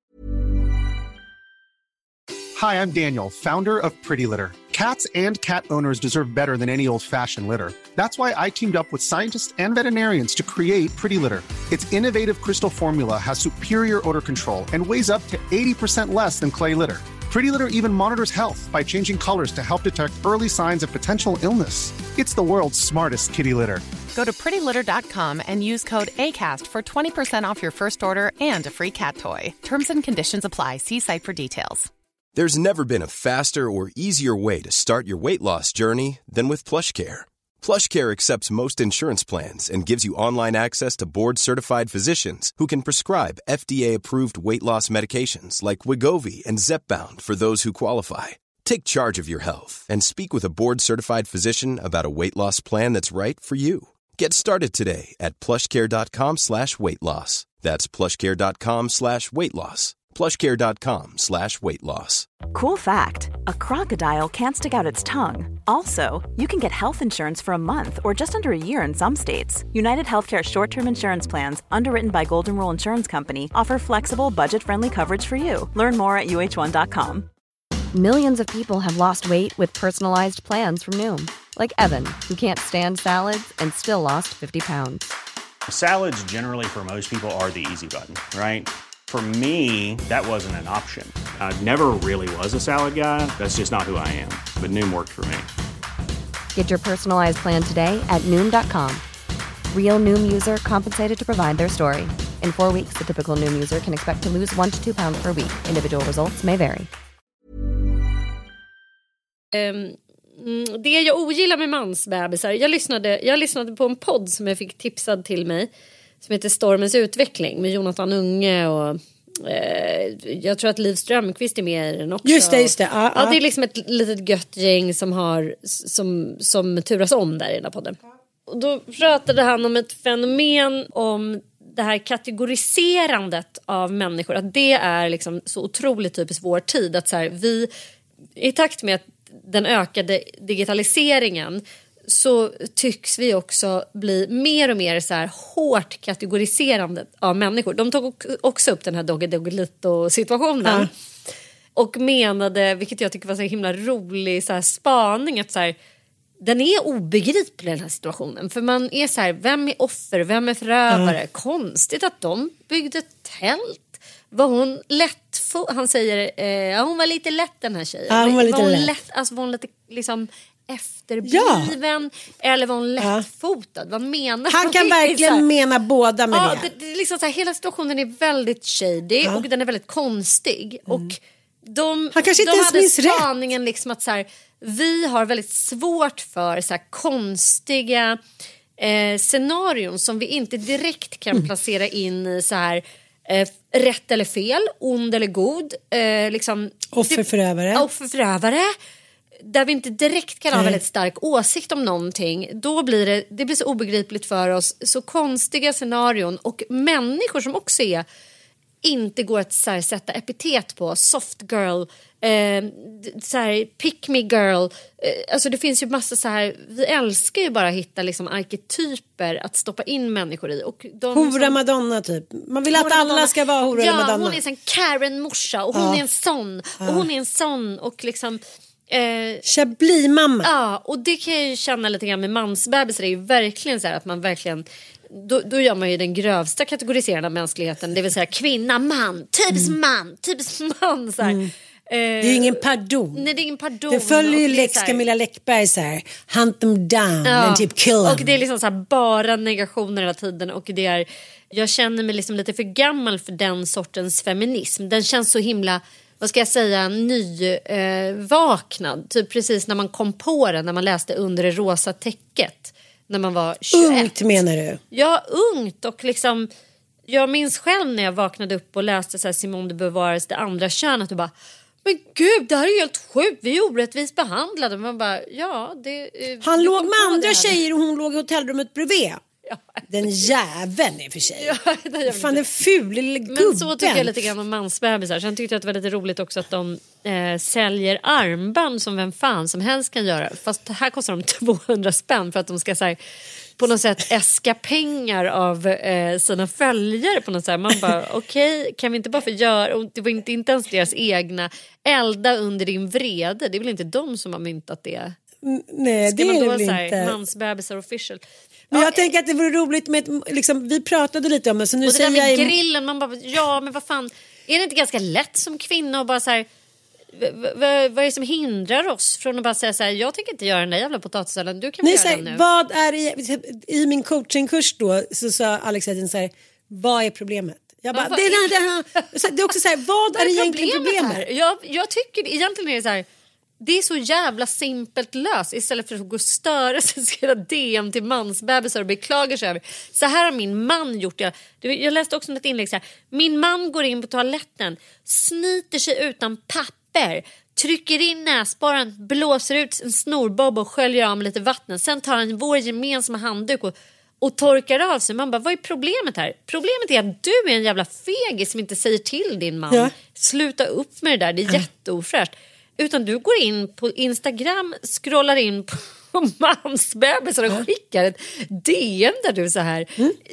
Hi, I'm Daniel, founder of Pretty Litter. Cats and cat owners deserve better than any old-fashioned litter. That's why I teamed up with scientists and veterinarians to create Pretty Litter. Its innovative crystal formula has superior odor control and weighs up to 80% less than clay litter. Pretty Litter even monitors health by changing colors to help detect early signs of potential illness. It's the world's smartest kitty litter. Go to prettylitter.com and use code ACAST for 20% off your first order and a free cat toy. Terms and conditions apply. See site for details. There's never been a faster or easier way to start your weight loss journey than with PlushCare. PlushCare accepts most insurance plans and gives you online access to board-certified physicians who can prescribe FDA-approved weight loss medications like Wegovy and Zepbound for those who qualify. Take charge of your health and speak with a board-certified physician about a weight loss plan that's right for you. Get started today at plushcare.com/weightloss. That's plushcare.com/weightloss. plushcare.com/weightloss. Cool fact, a crocodile can't stick out its tongue. Also, you can get health insurance for a month or just under a year in some states. United Healthcare short-term insurance plans, underwritten by Golden Rule Insurance Company, offer flexible, budget-friendly coverage for you. Learn more at uh1.com. Millions of people have lost weight with personalized plans from Noom. Like Evan, who can't stand salads and still lost 50 pounds. Salads generally for most people are the easy button, right? For me, that wasn't an option. I never really was a salad guy. That's just not who I am. But Noom worked for me. Get your personalized plan today at Noom.com. Real Noom user compensated to provide their story. In 4 weeks, the typical Noom user can expect to lose 1 to 2 pounds per week. Individual results may vary. Det jag ogillar med mansbebisar, jag lyssnade på en podd som jag fick tipsad till mig som heter Stormens utveckling med Jonathan Unge och jag tror att Liv Strömquist är med i den också. Just det. Ja, det är liksom ett litet gött gäng som turas om där i den här podden. Och då pratade han om ett fenomen om det här kategoriserandet av människor, att det är liksom så otroligt typiskt vår tid, att så här, vi i takt med att den ökade digitaliseringen så tycks vi också bli mer och mer så här hårt kategoriserande av människor. De tog också upp den här Doggelito-situationen och menade, vilket jag tycker var så himla rolig så här spaning, att så här, den är obegriplig den här situationen. För man är så här, vem är offer, vem är förövare? Konstigt att de byggde tält. Var hon lätt? Han säger, hon var lite lätt den här tjejen. Ja, hon var lite lätt. Alltså var hon lite liksom efterbliven eller var hon lättfotad? Vad menar han? Kan verkligen mena båda med det. Det är liksom så här, hela situationen är väldigt shady och den är väldigt konstig. Och han kanske inte ens minns rätt. Spaningen liksom att så här, vi har väldigt svårt för så här konstiga scenarion som vi inte direkt kan placera in i så här rätt eller fel, ond eller god, liksom offerförövare, där vi inte direkt kan ha väldigt stark åsikt om någonting. Då blir det blir så obegripligt för oss, så konstiga scenarion och människor som också inte går att så här, sätta epitet på, soft girl, så här, pick me girl, alltså det finns ju massa så här, vi älskar ju bara att hitta liksom arketyper att stoppa in människor i, och hora Madonna typ, man vill att alla ska vara hora Madonna. Hon är en Karen morsa och hon är en sån och hon är en sån och liksom bli mamma. Ja, och det kan jag ju känna lite grann med mansbebisar. Det är ju verkligen så här att man verkligen... Då gör man ju den grövsta kategoriseringen av mänskligheten. Det vill säga kvinna, man, typiskt man så här. Det är ju ingen pardon. Nej, det är ingen pardon. Det följer ju Lex Camilla Läckberg så här. Hunt them down and typ kill them. Och det är liksom så här bara negationer hela tiden. Och det är, jag känner mig liksom lite för gammal för den sortens feminism. Den känns så himla, vad ska jag säga, nyvaknad. Typ precis när man kom på den, när man läste Under det rosa täcket. När man var 21. Ungt menar du? Ja, ungt och liksom... Jag minns själv när jag vaknade upp och läste så här Simone de Beauvoirs Det andra könet och bara... Men gud, det här är helt sjukt. Vi är orättvist behandlade. Man bara, ja, det... Han låg med andra tjejer och hon låg i hotellrummet bredvid. Ja. Den jäveln i och för sig. Ja, fan, den ful lilla gubben. Men så tycker jag lite grann om mansbebisar. Sen tyckte jag att det var lite roligt också att de säljer armband som vem fan som helst kan göra. Fast här kostar de 200 spänn för att de ska så här, på något sätt äska pengar av sina följare på något sätt. Man bara, okej, kan vi inte bara få göra, och det var inte ens deras egna, elda under din vrede. Det är väl inte de som har myntat det? Nej, ska det är man det då väl inte. Mansbebisar official. Men jag tänker att det vore roligt med, liksom, vi pratade lite om det. Så nu och det säger där med jag grillen, man bara, ja men vad fan, är det inte ganska lätt som kvinna och bara så här, vad är det som hindrar oss från att bara säga så här, jag tänker inte göra den där jävla potatissalladen, du kan göra den nu. Vad är i min coachingkurs då så sa Alex Edin så här, vad är problemet? Jag bara, det är också så här, vad är egentligen problemet? Jag tycker egentligen är det så här, det är så jävla simpelt löst. Istället för att gå och störa sig, skriva DM till mansbebisar och beklagar sig över. Så här har min man gjort. Jag läste också ett inlägg så här. Min man går in på toaletten, snyter sig utan papper, trycker in näsborren, blåser ut en snorbob och sköljer av med lite vatten. Sen tar han vår gemensamma handduk och torkar av sig. Man bara, vad är problemet här? Problemet är att du är en jävla fegis som inte säger till din man. Ja. Sluta upp med det där, det är jätteofräscht. Utan du går in på Instagram, scrollar in på mansbebisar och skickar ett DM där du så här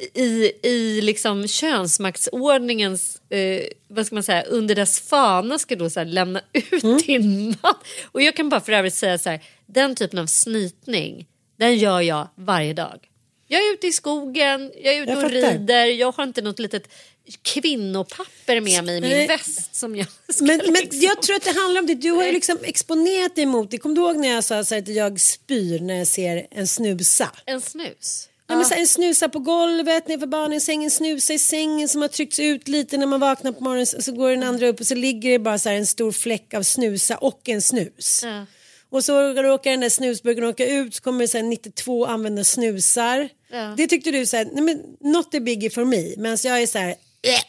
i liksom könsmaktsordningens vad ska man säga, under dess fana ska då så här lämna ut din man. Och jag kan bara för övrigt säga så här, den typen av snytning, den gör jag varje dag. Jag är ute i skogen, jag är ute och rider, jag har inte något litet kvinnopapper med mig i min väst som jag ska men jag tror att det handlar om det. Du har ju liksom exponerat dig mot det. Kommer du ihåg när jag sa så här att jag spyr när jag ser en snusa? En snus? Ja, men så här, en snusa på golvet, nerför barnens säng, en snusa i sängen som har tryckts ut lite när man vaknar på morgonen, så går den andra upp och så ligger det bara så här en stor fläck av snusa och en snus. Ja. Och så råkar den där snusburken åka ut, så kommer det så här 92 använda snusar. Ja. Det tyckte du så här, nej men not a biggie for me. Men jag är så här...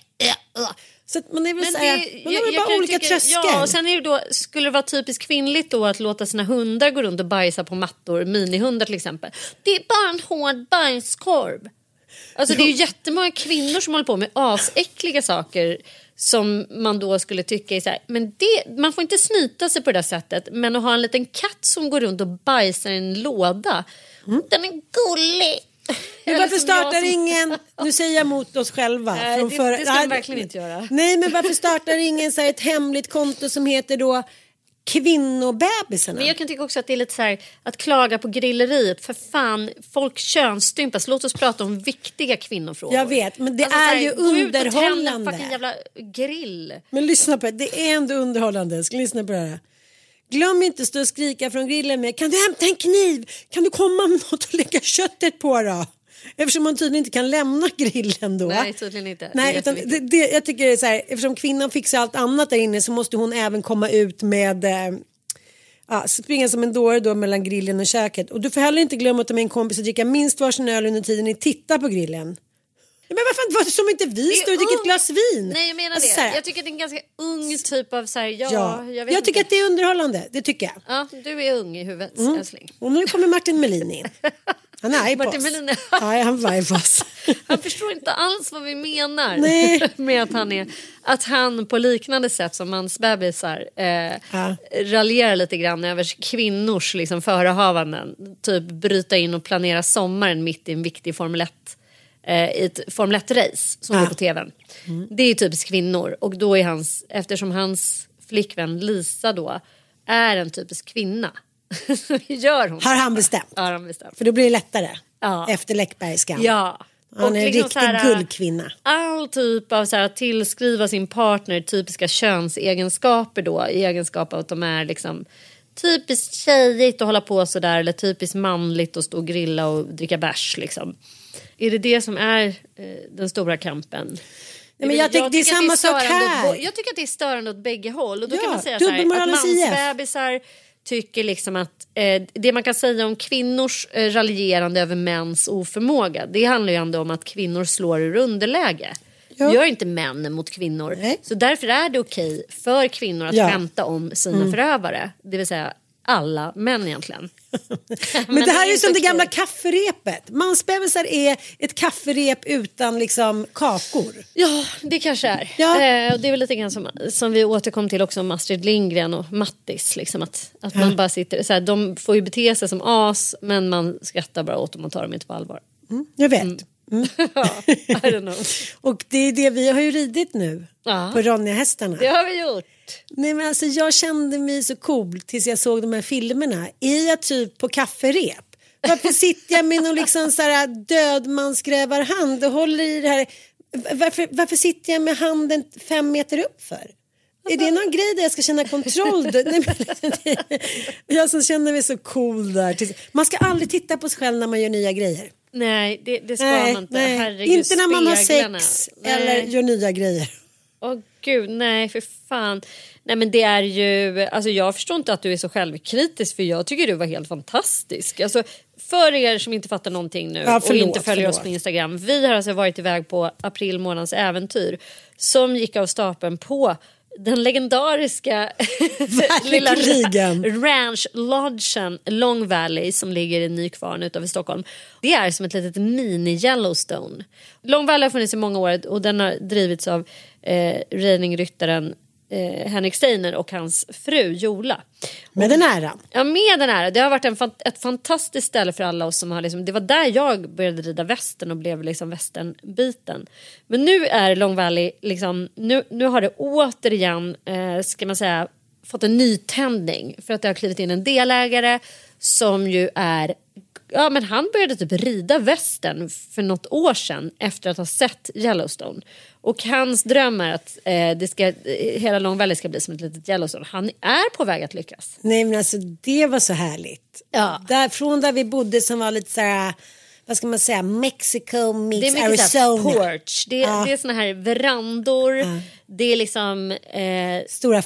Så att man är väl så här, man har bara olika tröskor. Ja, och sen är det då, skulle det vara typiskt kvinnligt då att låta sina hundar gå runt och bajsa på mattor, minihundar till exempel. Det är bara en hård bajskorv. Alltså det är ju jättemånga kvinnor som håller på med asäckliga saker som man då skulle tycka är så här, men man får inte snyta sig på det där sättet, men att ha en liten katt som går runt och bajsar i en låda, den är gullig. Men varför startar ingen, nu säger jag mot oss själva. Nej, det ska man verkligen inte göra. Nej, men varför startar ingen så här ett hemligt konto som heter då kvinnobebisarna? Men jag kan tycka också att det är lite så här, att klaga på grilleriet. För fan, folk könsstympas. Låt oss prata om viktiga kvinnofrågor. Jag vet, men det är ju underhållande. Fucking jävla grill. Men lyssna på det är ändå underhållande. Jag ska lyssna på det här. Glöm inte att stå och skrika från grillen med, kan du hämta en kniv? Kan du komma med något och lägga köttet på då? Eftersom man tydligen inte kan lämna grillen då. Nej, tydligen inte. Nej, utan jag tycker det är så här, eftersom kvinnan fixar allt annat där inne så måste hon även komma ut med springa som en dåre då mellan grillen och köket. Och du får heller inte glömma att ta med en kompis och dricka minst varsin öl under tiden ni tittar på grillen. Men varför som inte vi står och dricker ett glas vin? Nej, jag menar alltså, det. Jag tycker att det är en ganska ung typ av så här, jag tycker att det är underhållande, det tycker jag. Ja, du är ung i huvudet, älskling. Och nu kommer Martin Melin in. Han är arg på oss. Ja, han var arg på oss. Han förstår inte alls vad vi menar. Nej. Med att han på liknande sätt som mansbebisar raljerar lite grann över kvinnors liksom förehavanden. Typ bryta in och planera sommaren mitt i en viktig Formel 1. I ett Formel 1-race som går på tvn. Det är typiskt kvinnor. Och då är eftersom hans flickvän Lisa då är en typisk kvinna. Gör hon. Har han bestämt? Har han bestämt. För då blir det lättare. Ja. Efter Läckbergs skam. Ja. Han är en liksom riktig såhär, guldkvinna. All typ av såhär, tillskriva sin partner typiska könsegenskaper då. I egenskap av att de är liksom typiskt tjejigt att hålla på sådär. Eller typiskt manligt att stå och grilla och dricka bärs liksom. Är det som är den stora kampen? Nej, men jag tycker det är samma sak här. Jag tycker att det är störande åt bägge håll. Och då Ja, kan man säga såhär, att mansbebisar tycker liksom att det man kan säga om kvinnors raljerande över mäns oförmåga, det handlar ju ändå om att kvinnor slår ur underläge. Ja. Gör inte män mot kvinnor. Nej. Så därför är det okej för kvinnor att skämta om sina förövare. Det vill säga alla män egentligen. Men det här är ju som det gamla kafferepet. Mansbebisar är ett kafferep utan liksom kakor. Ja, det kanske är. Ja. Och det är väl lite grann som vi återkom till också om Astrid Lindgren och Mattis. Liksom att man bara sitter så här, de får ju bete sig som as, men man skrattar bara åt dem och tar dem inte på allvar. Jag vet. Ja, I don't know. Och det är det vi har ju ridit nu på Ronja-hästarna. Det har vi gjort. Nej, men alltså, jag kände mig så cool tills jag såg de här filmerna. Är jag typ på kafferep? Varför sitter jag med någon liksom så här dödmansgrävarhand och håller i det här? Varför sitter jag med handen 5 meter upp för? Är det någon grej där jag ska känna kontroll? Jag som känner mig så cool där. Man ska aldrig titta på sig själv när man gör nya grejer. Nej, det ska man inte. Nej. Herregud, inte när man har sex eller gör nya grejer. Åh gud, nej för fan. Nej men det är ju, alltså jag förstår inte att du är så självkritisk, för jag tycker du var helt fantastisk. Alltså för er som inte fattar någonting nu och inte följer oss på Instagram. Vi har alltså varit iväg på april månads äventyr som gick av stapeln på den legendariska lilla ranch lodgen Long Valley som ligger i Nykvarn utanför Stockholm. Det är som ett litet mini Yellowstone. Long Valley har funnits i många år och den har drivits av reiningryttaren Henrik Steiner och hans fru Jola. Med den äran. Ja, med den äran. Det har varit ett fantastiskt ställe för alla oss som har liksom, det var där jag började rida västern och blev liksom västernbiten. Men nu är Long Valley liksom, nu har det återigen ska man säga fått en nytändning för att det har klivit in en delägare som ju är, ja men han började typ rida västern för något år sedan efter att ha sett Yellowstone. Och hans dröm är att hela Long Valley ska bli som ett litet Yellowstone. Han är på väg att lyckas. Nej men alltså det var så härligt. Ja. Från där vi bodde som var lite så här, vad ska man säga, Mexico meets det är Arizona. Porch. Det är såna här verandor. Det är liksom stora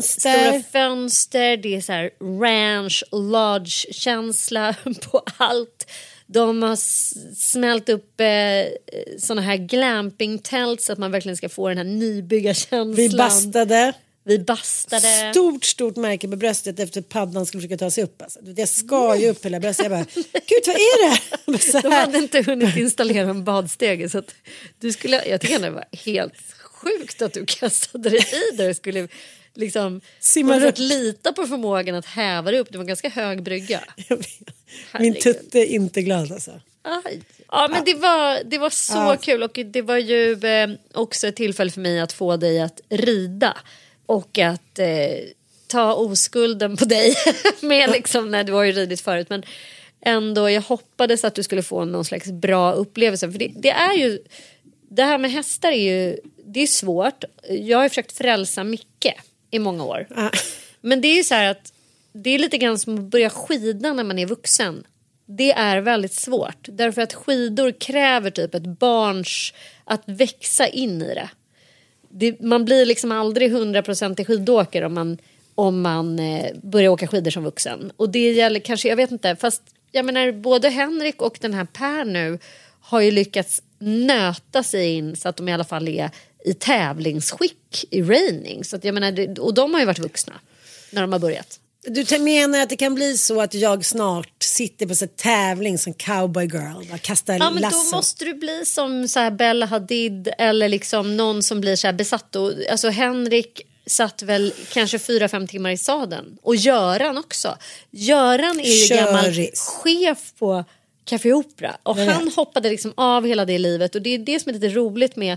fönster. Det är så här ranch lodge känsla på allt. De har smält upp såna här glamping-tält så att man verkligen ska få den här nybyggarkänslan. Vi bastade. Stort märke på bröstet efter att paddan skulle försöka ta sig upp. Alltså. Jag skar ju upp hela bröstet. Jag bara, gud vad är det? De hade inte hunnit installera en badstege. Så att jag tycker det var helt sjukt att du kastade dig i där. Du skulle liksom för att lita på förmågan att häva det upp. Det var en ganska hög brygga. Min tutte är inte glad alltså. Aj. Ja men det var så kul. Och det var ju också ett tillfälle för mig att få dig att rida. Och att ta oskulden på dig med liksom, när du har ju ridit förut. Men ändå, jag hoppades att du skulle få någon slags bra upplevelse. För det är ju, det här med hästar är ju, det är svårt. Jag har ju försökt frälsa Micke i många år. Men det är ju så här att det är lite grann som att börja skida när man är vuxen. Det är väldigt svårt. Därför att skidor kräver typ ett barns att växa in i det. Man blir liksom aldrig 100% skidåkare om man börjar åka skidor som vuxen. Och det gäller kanske, jag vet inte, fast jag menar både Henrik och den här Per nu har ju lyckats nöta sig in så att de i alla fall är i tävlingsskick i reining. Så att jag menar, och de har ju varit vuxna när de har börjat. Du menar att det kan bli så att jag snart sitter på så tävling som cowboy girl och kastar lasso? Ja, men då måste du bli som så här Bella Hadid eller liksom någon som blir så här besatt. Och, alltså Henrik satt väl kanske 4-5 timmar i sadeln. Och Göran också. Göran är ju gammal chef på Café Opera. Och han hoppade liksom av hela det livet. Och det är det som är lite roligt med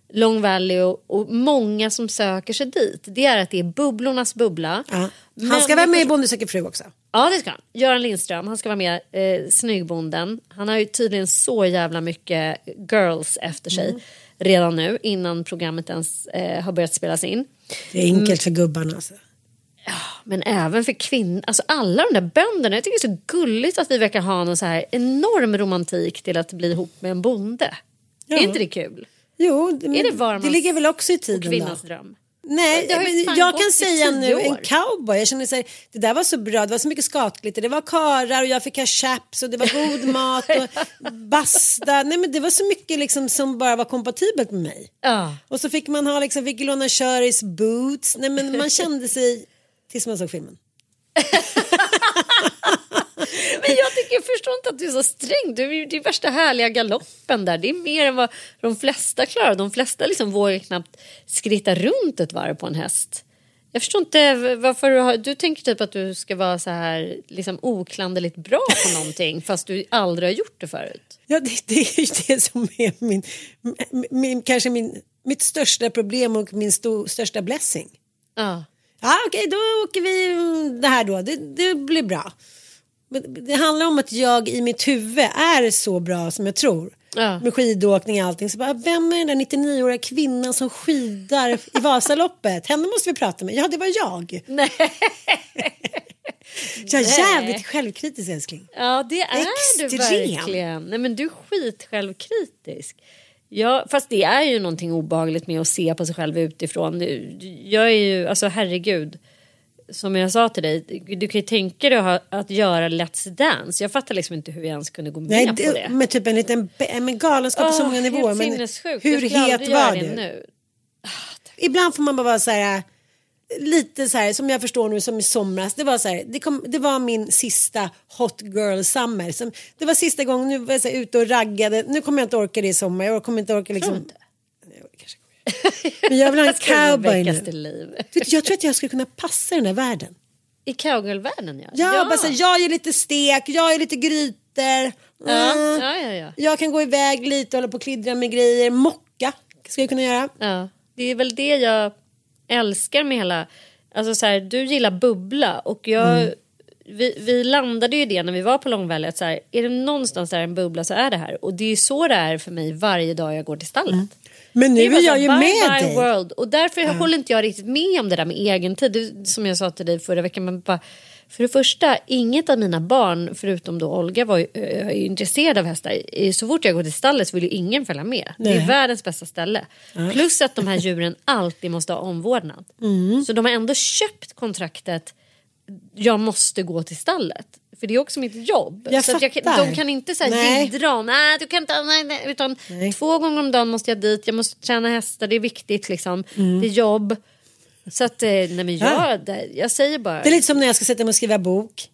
Long Valley och många som söker sig dit. Det är att det är bubblornas bubbla. Ja. Han ska vara med i Bonde söker fru också. Ja, det ska han. Göran Lindström, han ska vara med, snyggbonden. Han har ju tydligen så jävla mycket girls efter sig redan nu, innan programmet ens har börjat spelas in. Det är enkelt för gubbarna alltså. Ja, men även för kvinnor, alltså alla de där bönderna. Jag tycker det är så gulligt att vi verkar ha någon så här enorm romantik till att bli ihop med en bonde. Ja. Är inte det kul? Jo, det ligger väl också i tiden och kvinnans dröm. Nej, men jag kan säga nu en cowboy. Jag känner så här, det där var så bra. Det var så mycket skakligt. Det var karar och jag fick ha chaps och det var god mat och basta. Nej, men det var så mycket liksom som bara var kompatibelt med mig. Ja. Och så fick man ha liksom, fick låna Köris boots. Nej, men man kände sig tills man såg filmen. Men jag förstår inte att du är så sträng. Det är värsta härliga galoppen där. Det är mer än vad de flesta klarar. De flesta liksom vågar knappt skritta runt ett varv på en häst. Jag förstår inte varför du tänker typ att du ska vara så här liksom oklanderligt bra på någonting fast du aldrig har gjort det förut. Ja, det är ju det som är mitt största problem och min största blessing. Ja. Ja, okej, då åker vi det här då. Det blir bra. Men det handlar om att jag i mitt huvud är så bra som jag tror. Ja. Med skidåkning och allting. Så bara, vem är den där 99-åriga kvinnan som skidar i Vasaloppet? Henne måste vi prata med. Ja, det var jag. Nej. Jag är jävligt självkritisk, älskling. Ja, det är du verkligen. Nej, men du är skitsjälvkritisk. Ja, fast det är ju någonting obehagligt med att se på sig själv utifrån. Jag är ju, alltså herregud. Som jag sa till dig, du kan ju tänka dig att göra Let's Dance. Jag fattar liksom inte hur vi ens kunde gå med på det. Med typ en liten galenskap på så många nivåer. Men hur het var det? Nu. Ibland får man bara vara så här, lite så här, som jag förstår nu som i somras. Det var så här, det var min sista hot girl summer. Det var sista gången, nu var jag så här, ute och raggade. Nu kommer jag inte orka det i sommar. Jag kommer inte orka liksom... Men jag vill ha en cowboy nu. Jag tror att jag skulle kunna passa den här världen. I cowgirl-världen, ja. Ja. Bara så, jag är lite stek, jag är lite grytor. Ja. Jag kan gå iväg lite och hålla på och klidra med grejer. Mocka ska jag kunna göra. Ja. Det är väl det jag älskar med hela... Alltså så här, du gillar bubbla och jag... Vi landade ju det när vi var på Long Valley. Så här, är det någonstans där en bubbla så är det här. Och det är så det är för mig varje dag jag går till stallet. Men nu är jag ju med dig. World. Och därför håller inte jag riktigt med om det där med egen tid. Som jag sa till dig förra veckan. Men bara, för det första, inget av mina barn, förutom då Olga, var ju intresserad av hästar. Så fort jag går till stallet så vill ju ingen följa med. Nej. Det är världens bästa ställe. Plus att de här djuren alltid måste ha omvårdnad. Så de har ändå köpt kontraktet. Jag måste gå till stallet. För det är också mitt jobb. Så att de kan inte säga dra. Nej, du kan inte. Nej. Utan 2 gånger om dagen måste jag dit. Jag måste träna hästar. Det är viktigt liksom. Det är jobb. Så att jag säger bara. Det är lite som när jag ska sätta mig och skriva bok.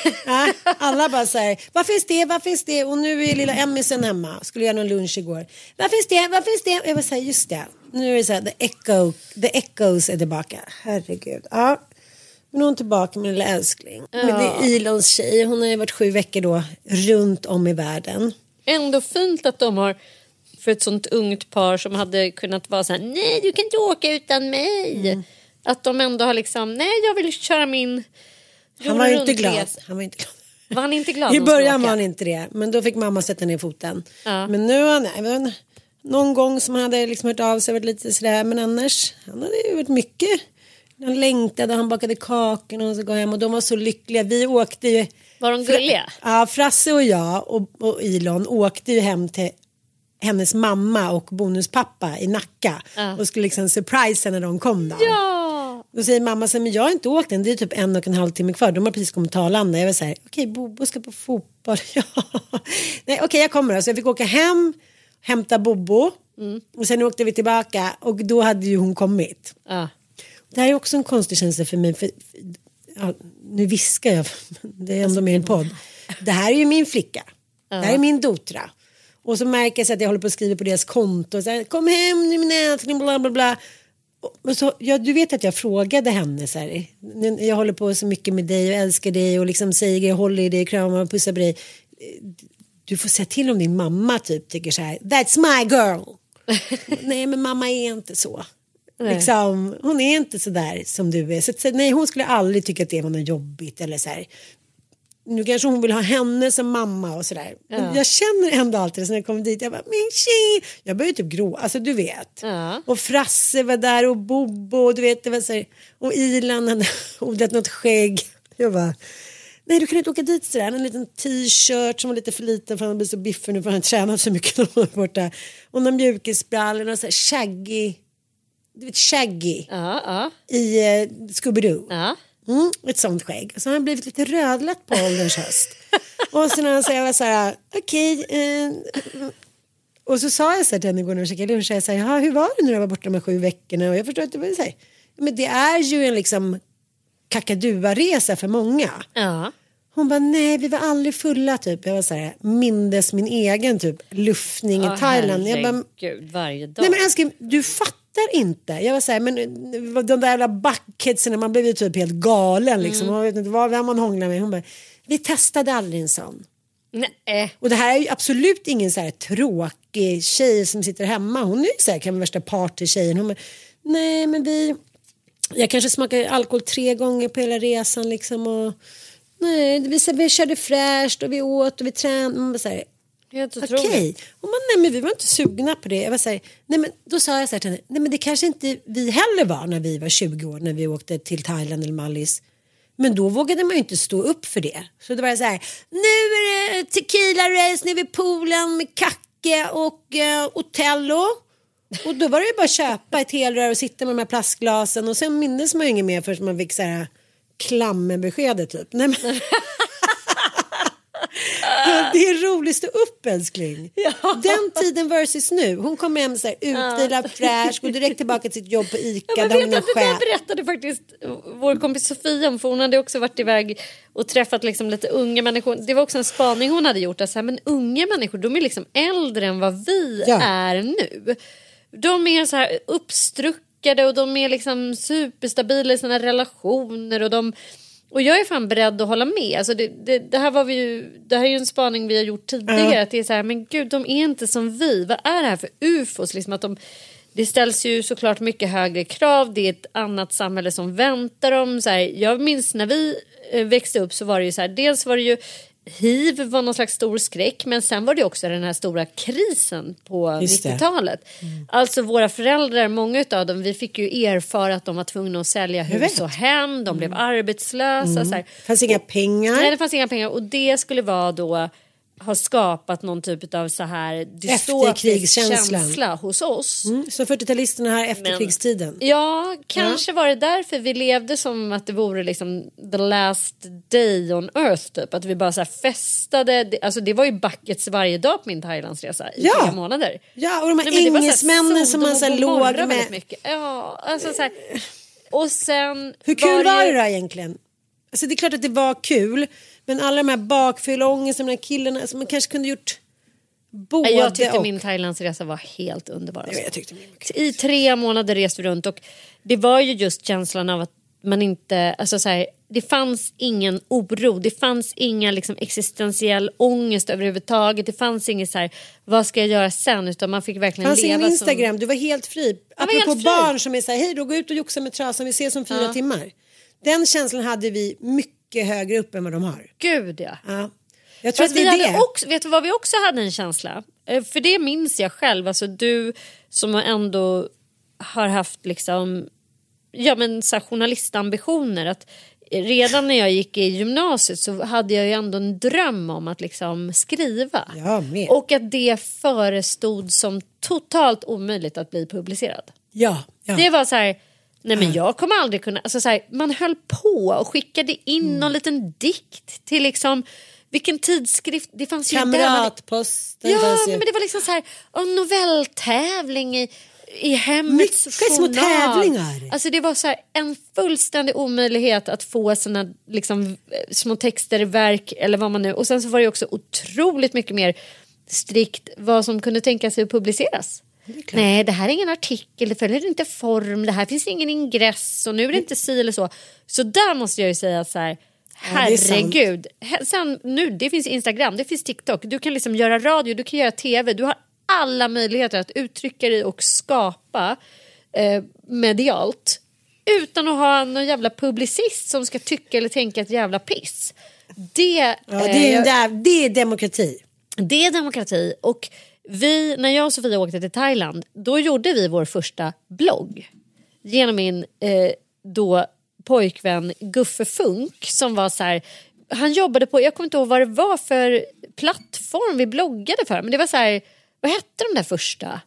Alla bara säger, vad finns det? Och nu är lilla Emmisen hemma. Skulle göra någon lunch igår. Vad finns det? Jag bara säger, just det. Nu är det så här, the echoes är tillbaka. Herregud. Ja. Men hon är tillbaka med lilla älskling. Men det är Ilons tjej. Hon har ju varit 7 veckor då runt om i världen. Ändå fint att de har, för ett sånt ungt par som hade kunnat vara så här: nej, du kan inte åka utan mig. Att de ändå har liksom, nej, jag vill köra min. Han var inte glad. Var han inte glad? I början var han inte det. Men då fick mamma sätta ner foten. Ja. Men nu har någon gång som han hade liksom hört av sig varit lite sådär. Men annars, han hade ju varit mycket. Han längtade, han bakade kakan och så gav hem. Och de var så lyckliga. Vi åkte ju... Var de gulliga? Ja, Frasse och jag och Ilon åkte ju hem till hennes mamma och bonuspappa i Nacka. Och skulle liksom surprise när de kom då. Ja! Då säger mamma så här, men jag har inte åkt än. Det är typ 1,5 timme kvar. De har precis kommit talande. Jag var så här, okej, Bobo ska på fotboll. Ja. Nej, okej, jag kommer då. Så jag fick åka hem, hämta Bobo. Och sen åkte vi tillbaka. Och då hade ju hon kommit. Det här är också en konstig känsla för mig. För, nu viskar jag. Det är ändå med en podd. Det här är ju min flicka. Det här är min dotra. Och så märker jag så att jag håller på att skriva på deras konto. Så här, kom hem nu min älskling, bla bla bla. Men så, du vet att jag frågade henne så här. Jag håller på så mycket med dig och älskar dig. Och liksom säger, jag håller i dig, kramar och pussar på dig. Du får säga till om din mamma typ tycker så här. That's my girl. Nej, men mamma är inte så. Liksom, hon är inte så där som du är. Så nej, hon skulle aldrig tycka att det var något jobbigt eller så här. Nu kanske hon vill ha henne som mamma och sådär. Men jag känner ändå alltid när jag kommer dit. Jag bara, min tjej. Jag börjar typ grå. Alltså du vet. Och Frasse var där och Bobo. Och du vet, det var så här, och Ilan hade odlat något skägg. Jag bara, nej du kan inte åka dit sådär. En liten t-shirt som var lite för liten för han blir så biffig nu för han tränar så mycket när han är borta. Och någon mjukisbrallor och så här shaggy. Du vet Shaggy. I Scooby-Doo. Ett sånt skägg. Så han har blivit lite rödlätt på ålderns höst. Och så när han säger så här, okej. Och så sa jag så här till henne igår när jag käkade lunch. Jag sa, ja, hur var det när jag var borta de här 7 veckorna? Och jag förstår att det var så här. Men det är ju en liksom kakadua-resa för många. Hon bara, nej vi var aldrig fulla typ. Jag var så här, mindes min egen typ luftning i Thailand. Jag bara, gud, varje dag. Nej men älskling, du fattar inte. Jag var så här, men de där jävla bucketsen, man blev ju typ helt galen liksom. Man vet inte vem man hånglar med. Hon bara, vi testade aldrig en sån. Nej. Och det här är ju absolut ingen så här tråkig tjej som sitter hemma. Hon är ju så här, kan vara värsta partytjejen. Hon bara, nej men jag kanske smakade alkohol 3 gånger på hela resan liksom. Och nej, vi körde fräscht och vi åt och vi tränade. Man bara så här, okej. Och man, nej men vi var inte sugna på det. Jag var så här, nej men då sa jag så här till henne, nej men det kanske inte vi heller var när vi var 20 år när vi åkte till Thailand eller Mallis. Men då vågade man ju inte stå upp för det. Så det var så här, nu är det tequila race nere vid poolen med Kacke och Otello. Och då var det ju bara att köpa ett helrör och sitta med de här plastglasen. Och sen minns man ju inget mer förrän man fick så här klammebeskedet typ. Nej men... Det är roligt att stå upp älskling. Den tiden versus nu. Hon kom hem så här utvilad, fräsch, går direkt tillbaka till sitt jobb på ICA. Ja, men det berättade faktiskt vår kompis Sofia om, för hon hade också varit iväg och träffat liksom lite unga människor. Det var också en spaning hon hade gjort, så här, men unga människor, de är liksom äldre än vad vi är nu. De är så här uppstruckade och de är liksom superstabila i sina relationer och jag är fan beredd att hålla med. Alltså det här är ju en spaning vi har gjort tidigare. Att det är så här, men gud, de är inte som vi. Vad är det här för ufos? Liksom att det ställs ju såklart mycket högre krav. Det är ett annat samhälle som väntar dem. Så här, jag minns när vi växte upp så var det ju så här. Dels var det ju HIV var någon slags stor skräck, men sen var det också den här stora krisen på 90-talet. Alltså våra föräldrar, många av dem, vi fick ju erfara att de var tvungna att sälja hus och hem, de blev arbetslösa. Så här. Det fanns inga pengar. Nej, det fanns inga pengar, och det skulle vara då har skapat någon typ av så här dystopisk känsla hos oss. Så 40-talisterna här efterkrigstiden. Ja, kanske var det därför vi levde som att det vore liksom the last day on earth typ. Att vi bara så här festade. Alltså det var ju buckets varje dag på min Thailandsresa i 3 månader. Ja, och de här engelsmännen som man så låg med. Mycket. Ja, alltså så här. Och sen... Hur kul var det då egentligen? Alltså det är klart att det var kul. Men alla de här bakfyllångesten, de här killarna, alltså man kanske kunde gjort både. Jag tyckte min Thailandsresa var helt underbar. Alltså. Jag tyckte i 3 månader reste vi runt, och det var ju just känslan av att man inte, alltså så här, det fanns ingen oro, det fanns inga liksom existentiell ångest överhuvudtaget, det fanns inget så här, vad ska jag göra sen, utan man fick verkligen leva som... Det fanns ingen Instagram, du var helt fri. Apropå barn som är så här, hej då, gå ut och joxa med trasan, vi ses om 4 timmar. Den känslan hade vi mycket högre upp än vad de har. Gud ja. Jag tror att vi hade också, vet du vad vi också hade en känsla? För det minns jag själv. Alltså du som ändå har haft liksom, ja men så här, journalistambitioner. Att redan när jag gick i gymnasiet så hade jag ju ändå en dröm om att liksom skriva. Och att det förestod som totalt omöjligt att bli publicerad. Ja. Det var så här... Nej men jag kommer aldrig kunna, alltså så här, man höll på och skickade in någon liten dikt till liksom, vilken tidskrift, det fanns ju Kamratposten. Ja, men det var liksom så här, en novelltävling i hemmets journal. Små tävlingar. Alltså det var så här, en fullständig omöjlighet att få såna liksom små texter i verk eller vad man nu, och sen så var det också otroligt mycket mer strikt vad som kunde tänka sig att publiceras. Nej, det här är ingen artikel, det följer inte form, det här finns ingen ingress och nu är det inte si eller så. Så där måste jag ju säga så här, herregud. Sen nu, det finns Instagram, det finns TikTok, du kan liksom göra radio, du kan göra tv, du har alla möjligheter att uttrycka dig och skapa medialt utan att ha någon jävla publicist som ska tycka eller tänka ett jävla piss. Det är demokrati. Det är demokrati. Och när jag och Sofia åkte till Thailand, då gjorde vi vår första blogg genom min då pojkvän Guffe Funk, som var så här, han jobbade på, jag kommer inte ihåg vad det var för plattform vi bloggade för, men det var så här, vad hette de där första?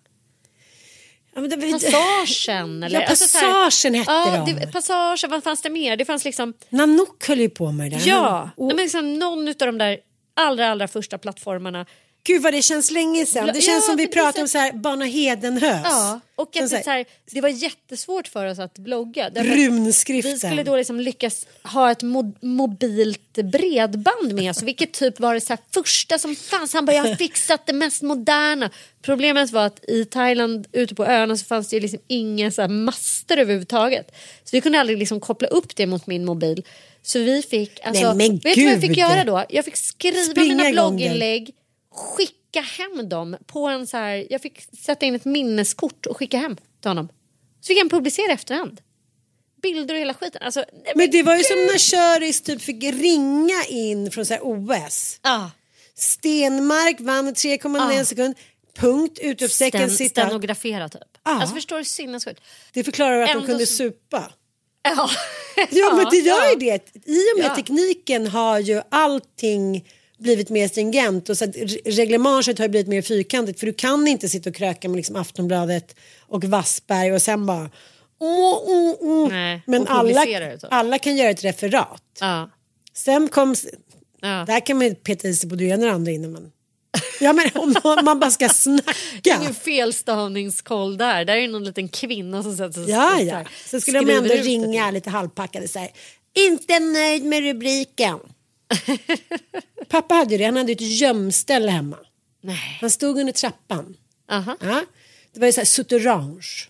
Passagen eller? Ja, Passagen hette de. Passagen, vad fanns det mer? Det fanns liksom Nanook höll ju på med det. Ja, men liksom någon av de där allra första plattformarna. Gud vad det känns länge sedan. Det känns som vi pratar om så här Barna Hedenhös. Ja, och att det var jättesvårt för oss att blogga. Runskriften. Vi skulle då liksom lyckas ha ett mobilt bredband med oss. Vilket typ var det så här första som fanns. Han bara, jag har fixat det mest moderna. Problemet var att i Thailand, ute på öarna, så fanns det ju liksom inga så här master överhuvudtaget. Så vi kunde aldrig liksom koppla upp det mot min mobil. Så vi fick, alltså, vet du vad jag fick göra då? Jag fick skriva mina blogginlägg, skicka hem dem på en så här, jag fick sätta in ett minneskort och skicka hem till honom. Så fick han publicera efterhand. Bilder och hela skiten. Alltså, men det var ju som när Köris typ fick ringa in från så här OS. Stenmark vann 3,1 sekund. Punkt, utropstecken, stenografera typ. Alltså förstår du sinnessjukt. Det förklarar att de kunde supa. Ja. Ja, men det gör ju det. I och med tekniken har ju allting blivit mer stringent, och så att reglementet har ju blivit mer fyrkantigt, för du kan inte sitta och kröka med liksom Aftonbladet och Wassberg och sen bara Nej, men alla kan göra ett referat. Sen kom där kan man peta i sig på det ena och andra innan man men om man bara ska snacka. Det är ingen felstavningskoll där. Där är någon liten kvinna som sätter sig. Ja. Så skulle de ändå ringa lite halvpackade så här. Inte nöjd med rubriken. Pappa hade ju det. Han hade ett gömställe hemma. Nej. Han stod under trappan. Ja, det var ju så här souterrange.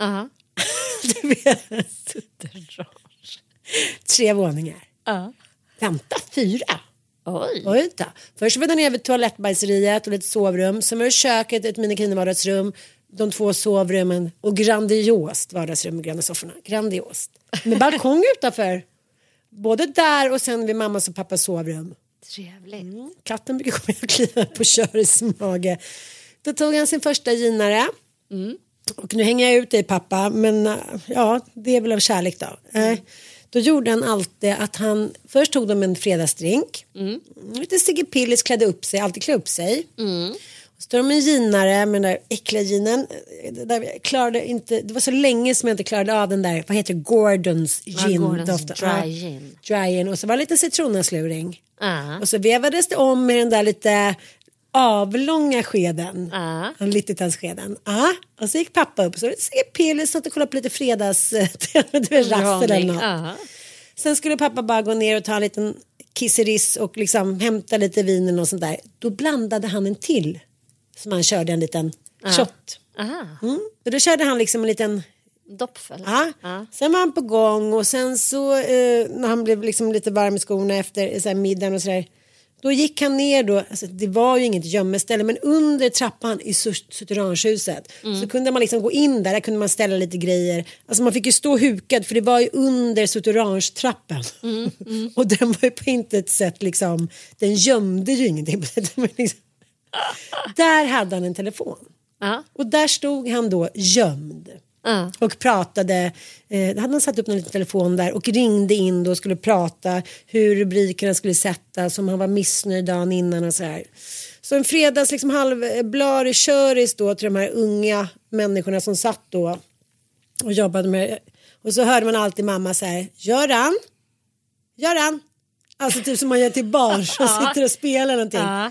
Souterrange. 3 våningar. Vänta, 4. Oj då. Först var det nere vid toalettbajseriet och lite sovrum. Sen var det köket, ett minikin-vardagsrum, de 2 sovrummen och grandiost vardagsrum med gröna sofforna. Grandiost. Med balkong utanför. Både där och sen vid mammas och pappas sovrum. Trevligt. Katten brukar komma och kliva på Köris mage. Då tog han sin första ginare. Och nu hänger jag ut dig, pappa. Men ja, det är väl av kärlek då. Då gjorde han alltid att han först tog de en fredagsdrink. Lite Sigge Pillis, klädde upp sig, alltid klä upp sig. Och så tog de en ginare med den där äckliga ginen. Jag klarade inte, det var så länge som jag inte klarade av den där, vad heter det? Gordons gin. Gordons dry gin. Dry gin. Och så var det lite citronasluring. Och så vevades det om med den där lite avlånga skeden. En littetanskeden. Och så gick pappa upp. Så var det Sigge Pillis och kollade på lite fredags rassel eller något. Sen skulle pappa bara gå ner och ta en liten kisseriss och liksom hämta lite vin och sånt där. Då blandade han en till. Som han körde en liten shot. Och då körde han liksom en liten doppfäll. Sen var han på gång. Och sen så när han blev liksom lite varm i skorna efter så här, middagen och sådär. Då gick han ner då, alltså, det var ju inget gömmeställe, men under trappan i souterrangehuset så kunde man liksom gå in där kunde man ställa lite grejer. Alltså man fick ju stå hukad, för det var ju under souterrange-trappen. Och den var ju på intet sätt liksom, den gömde ju ingenting. Liksom, där hade han en telefon. Och där stod han då gömd. Och pratade, hade han satt upp en liten telefon där och ringde in då och skulle prata hur rubrikerna skulle sättas, om han var missnöjd dagen innan och så här. Så en fredags liksom halvblarig köris då till de här unga människorna som satt då och jobbade med, och så hörde man alltid mamma så här: Göran, alltså typ som man gör till barn som sitter och spelar någonting.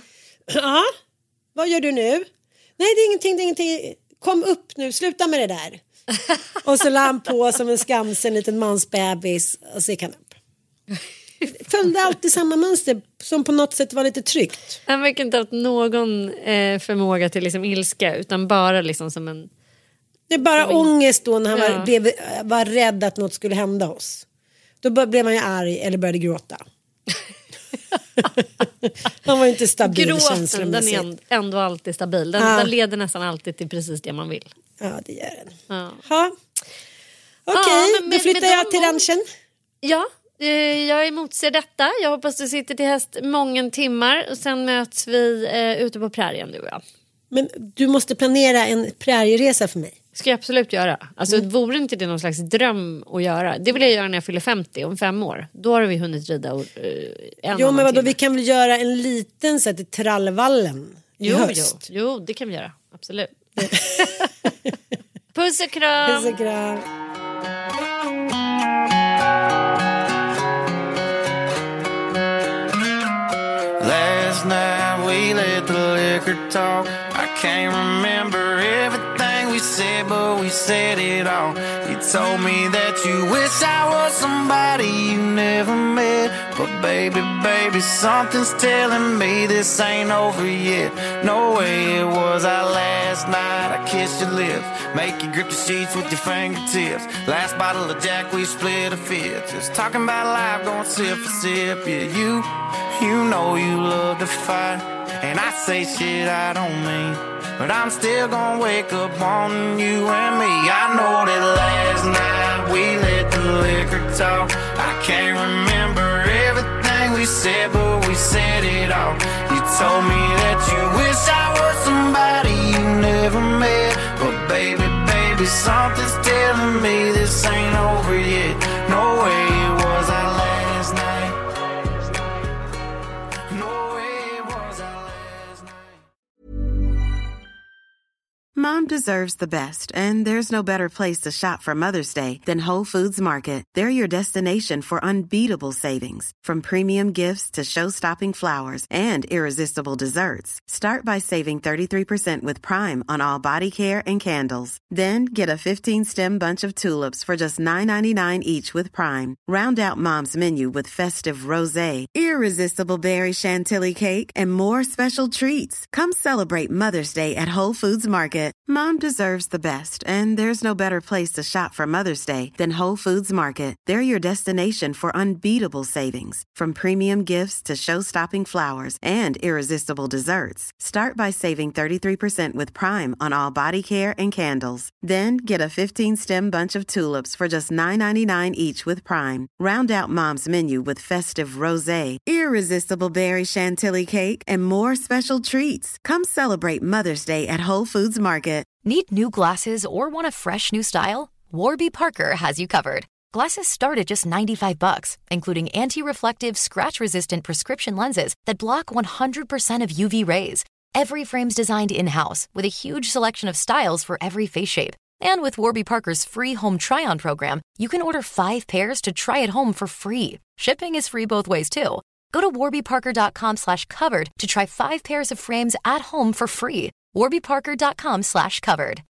Vad gör du nu? Nej, det är ingenting. Kom upp nu, sluta med det där. Och så la han på som en skamsen liten mansbebis och så gick han upp. Följde alltid samma mönster som på något sätt var lite tryggt. Han verkar inte ha haft någon förmåga till liksom ilska, utan bara liksom som en... Det är bara ångest då när han var rädd att något skulle hända oss. Då blev han ju arg eller började gråta. Han var inte stabil Gråten, den känslomässigt. är ändå alltid stabil. Den leder nästan alltid till precis det man vill. Ja, det gör den. Ja. Okej, då flyttar jag till ranchen. Ja, jag emotser detta. Jag hoppas du sitter till häst många timmar. Och sen möts vi ute på prärien, du och jag. Men du måste planera en prärieresa för mig. Ska jag absolut göra. Alltså vore inte det någon slags dröm att göra? Det vill jag göra när jag fyller 50, om 5 år. Då har vi hunnit rida Jo, men vadå, vi kan väl göra en liten så här till Trallvallen i höst. Jo, det kan vi göra. Absolut. Puss och kram. Puss och kram. Last night we let the liquor talk. I can't remember everything we said, but we said it all. You told me that you wish I was somebody you never met. But baby, something's telling me this ain't over yet. No way it was our last night. I kissed your lips, make you grip the sheets with your fingertips. Last bottle of Jack, we split a fifth. Just talking about life, going sip for sip. Yeah, you know you love to fight, and I say shit I don't mean, but I'm still gonna wake up wanting you and me. I know that last night we let the liquor talk. I can't remember everything we said, but we said it all. You told me that you wish I was somebody you never met. But baby, something's telling me this ain't over yet. No way it was our last night. Mom deserves the best, and there's no better place to shop for Mother's Day than Whole Foods Market. They're your destination for unbeatable savings, from premium gifts to show-stopping flowers and irresistible desserts. Start by saving 33% with Prime on all body care and candles. Then get a 15-stem bunch of tulips for just $9.99 each with Prime. Round out Mom's menu with festive rosé, irresistible berry chantilly cake, and more special treats. Come celebrate Mother's Day at Whole Foods Market. Mom deserves the best, and there's no better place to shop for Mother's Day than Whole Foods Market. They're your destination for unbeatable savings, from premium gifts to show-stopping flowers and irresistible desserts. Start by saving 33% with Prime on all body care and candles. Then get a 15-stem bunch of tulips for just $9.99 each with Prime. Round out Mom's menu with festive rosé, irresistible berry chantilly cake, and more special treats. Come celebrate Mother's Day at Whole Foods Market. Need new glasses or want a fresh new style? Warby Parker has you covered. Glasses start at just $95, including anti-reflective, scratch-resistant prescription lenses that block 100% of UV rays. Every frame's designed in-house with a huge selection of styles for every face shape. And with Warby Parker's free home try-on program, you can order 5 pairs to try at home for free. Shipping is free both ways, too. Go to warbyparker.com/covered to try 5 pairs of frames at home for free. warbyparker.com/covered.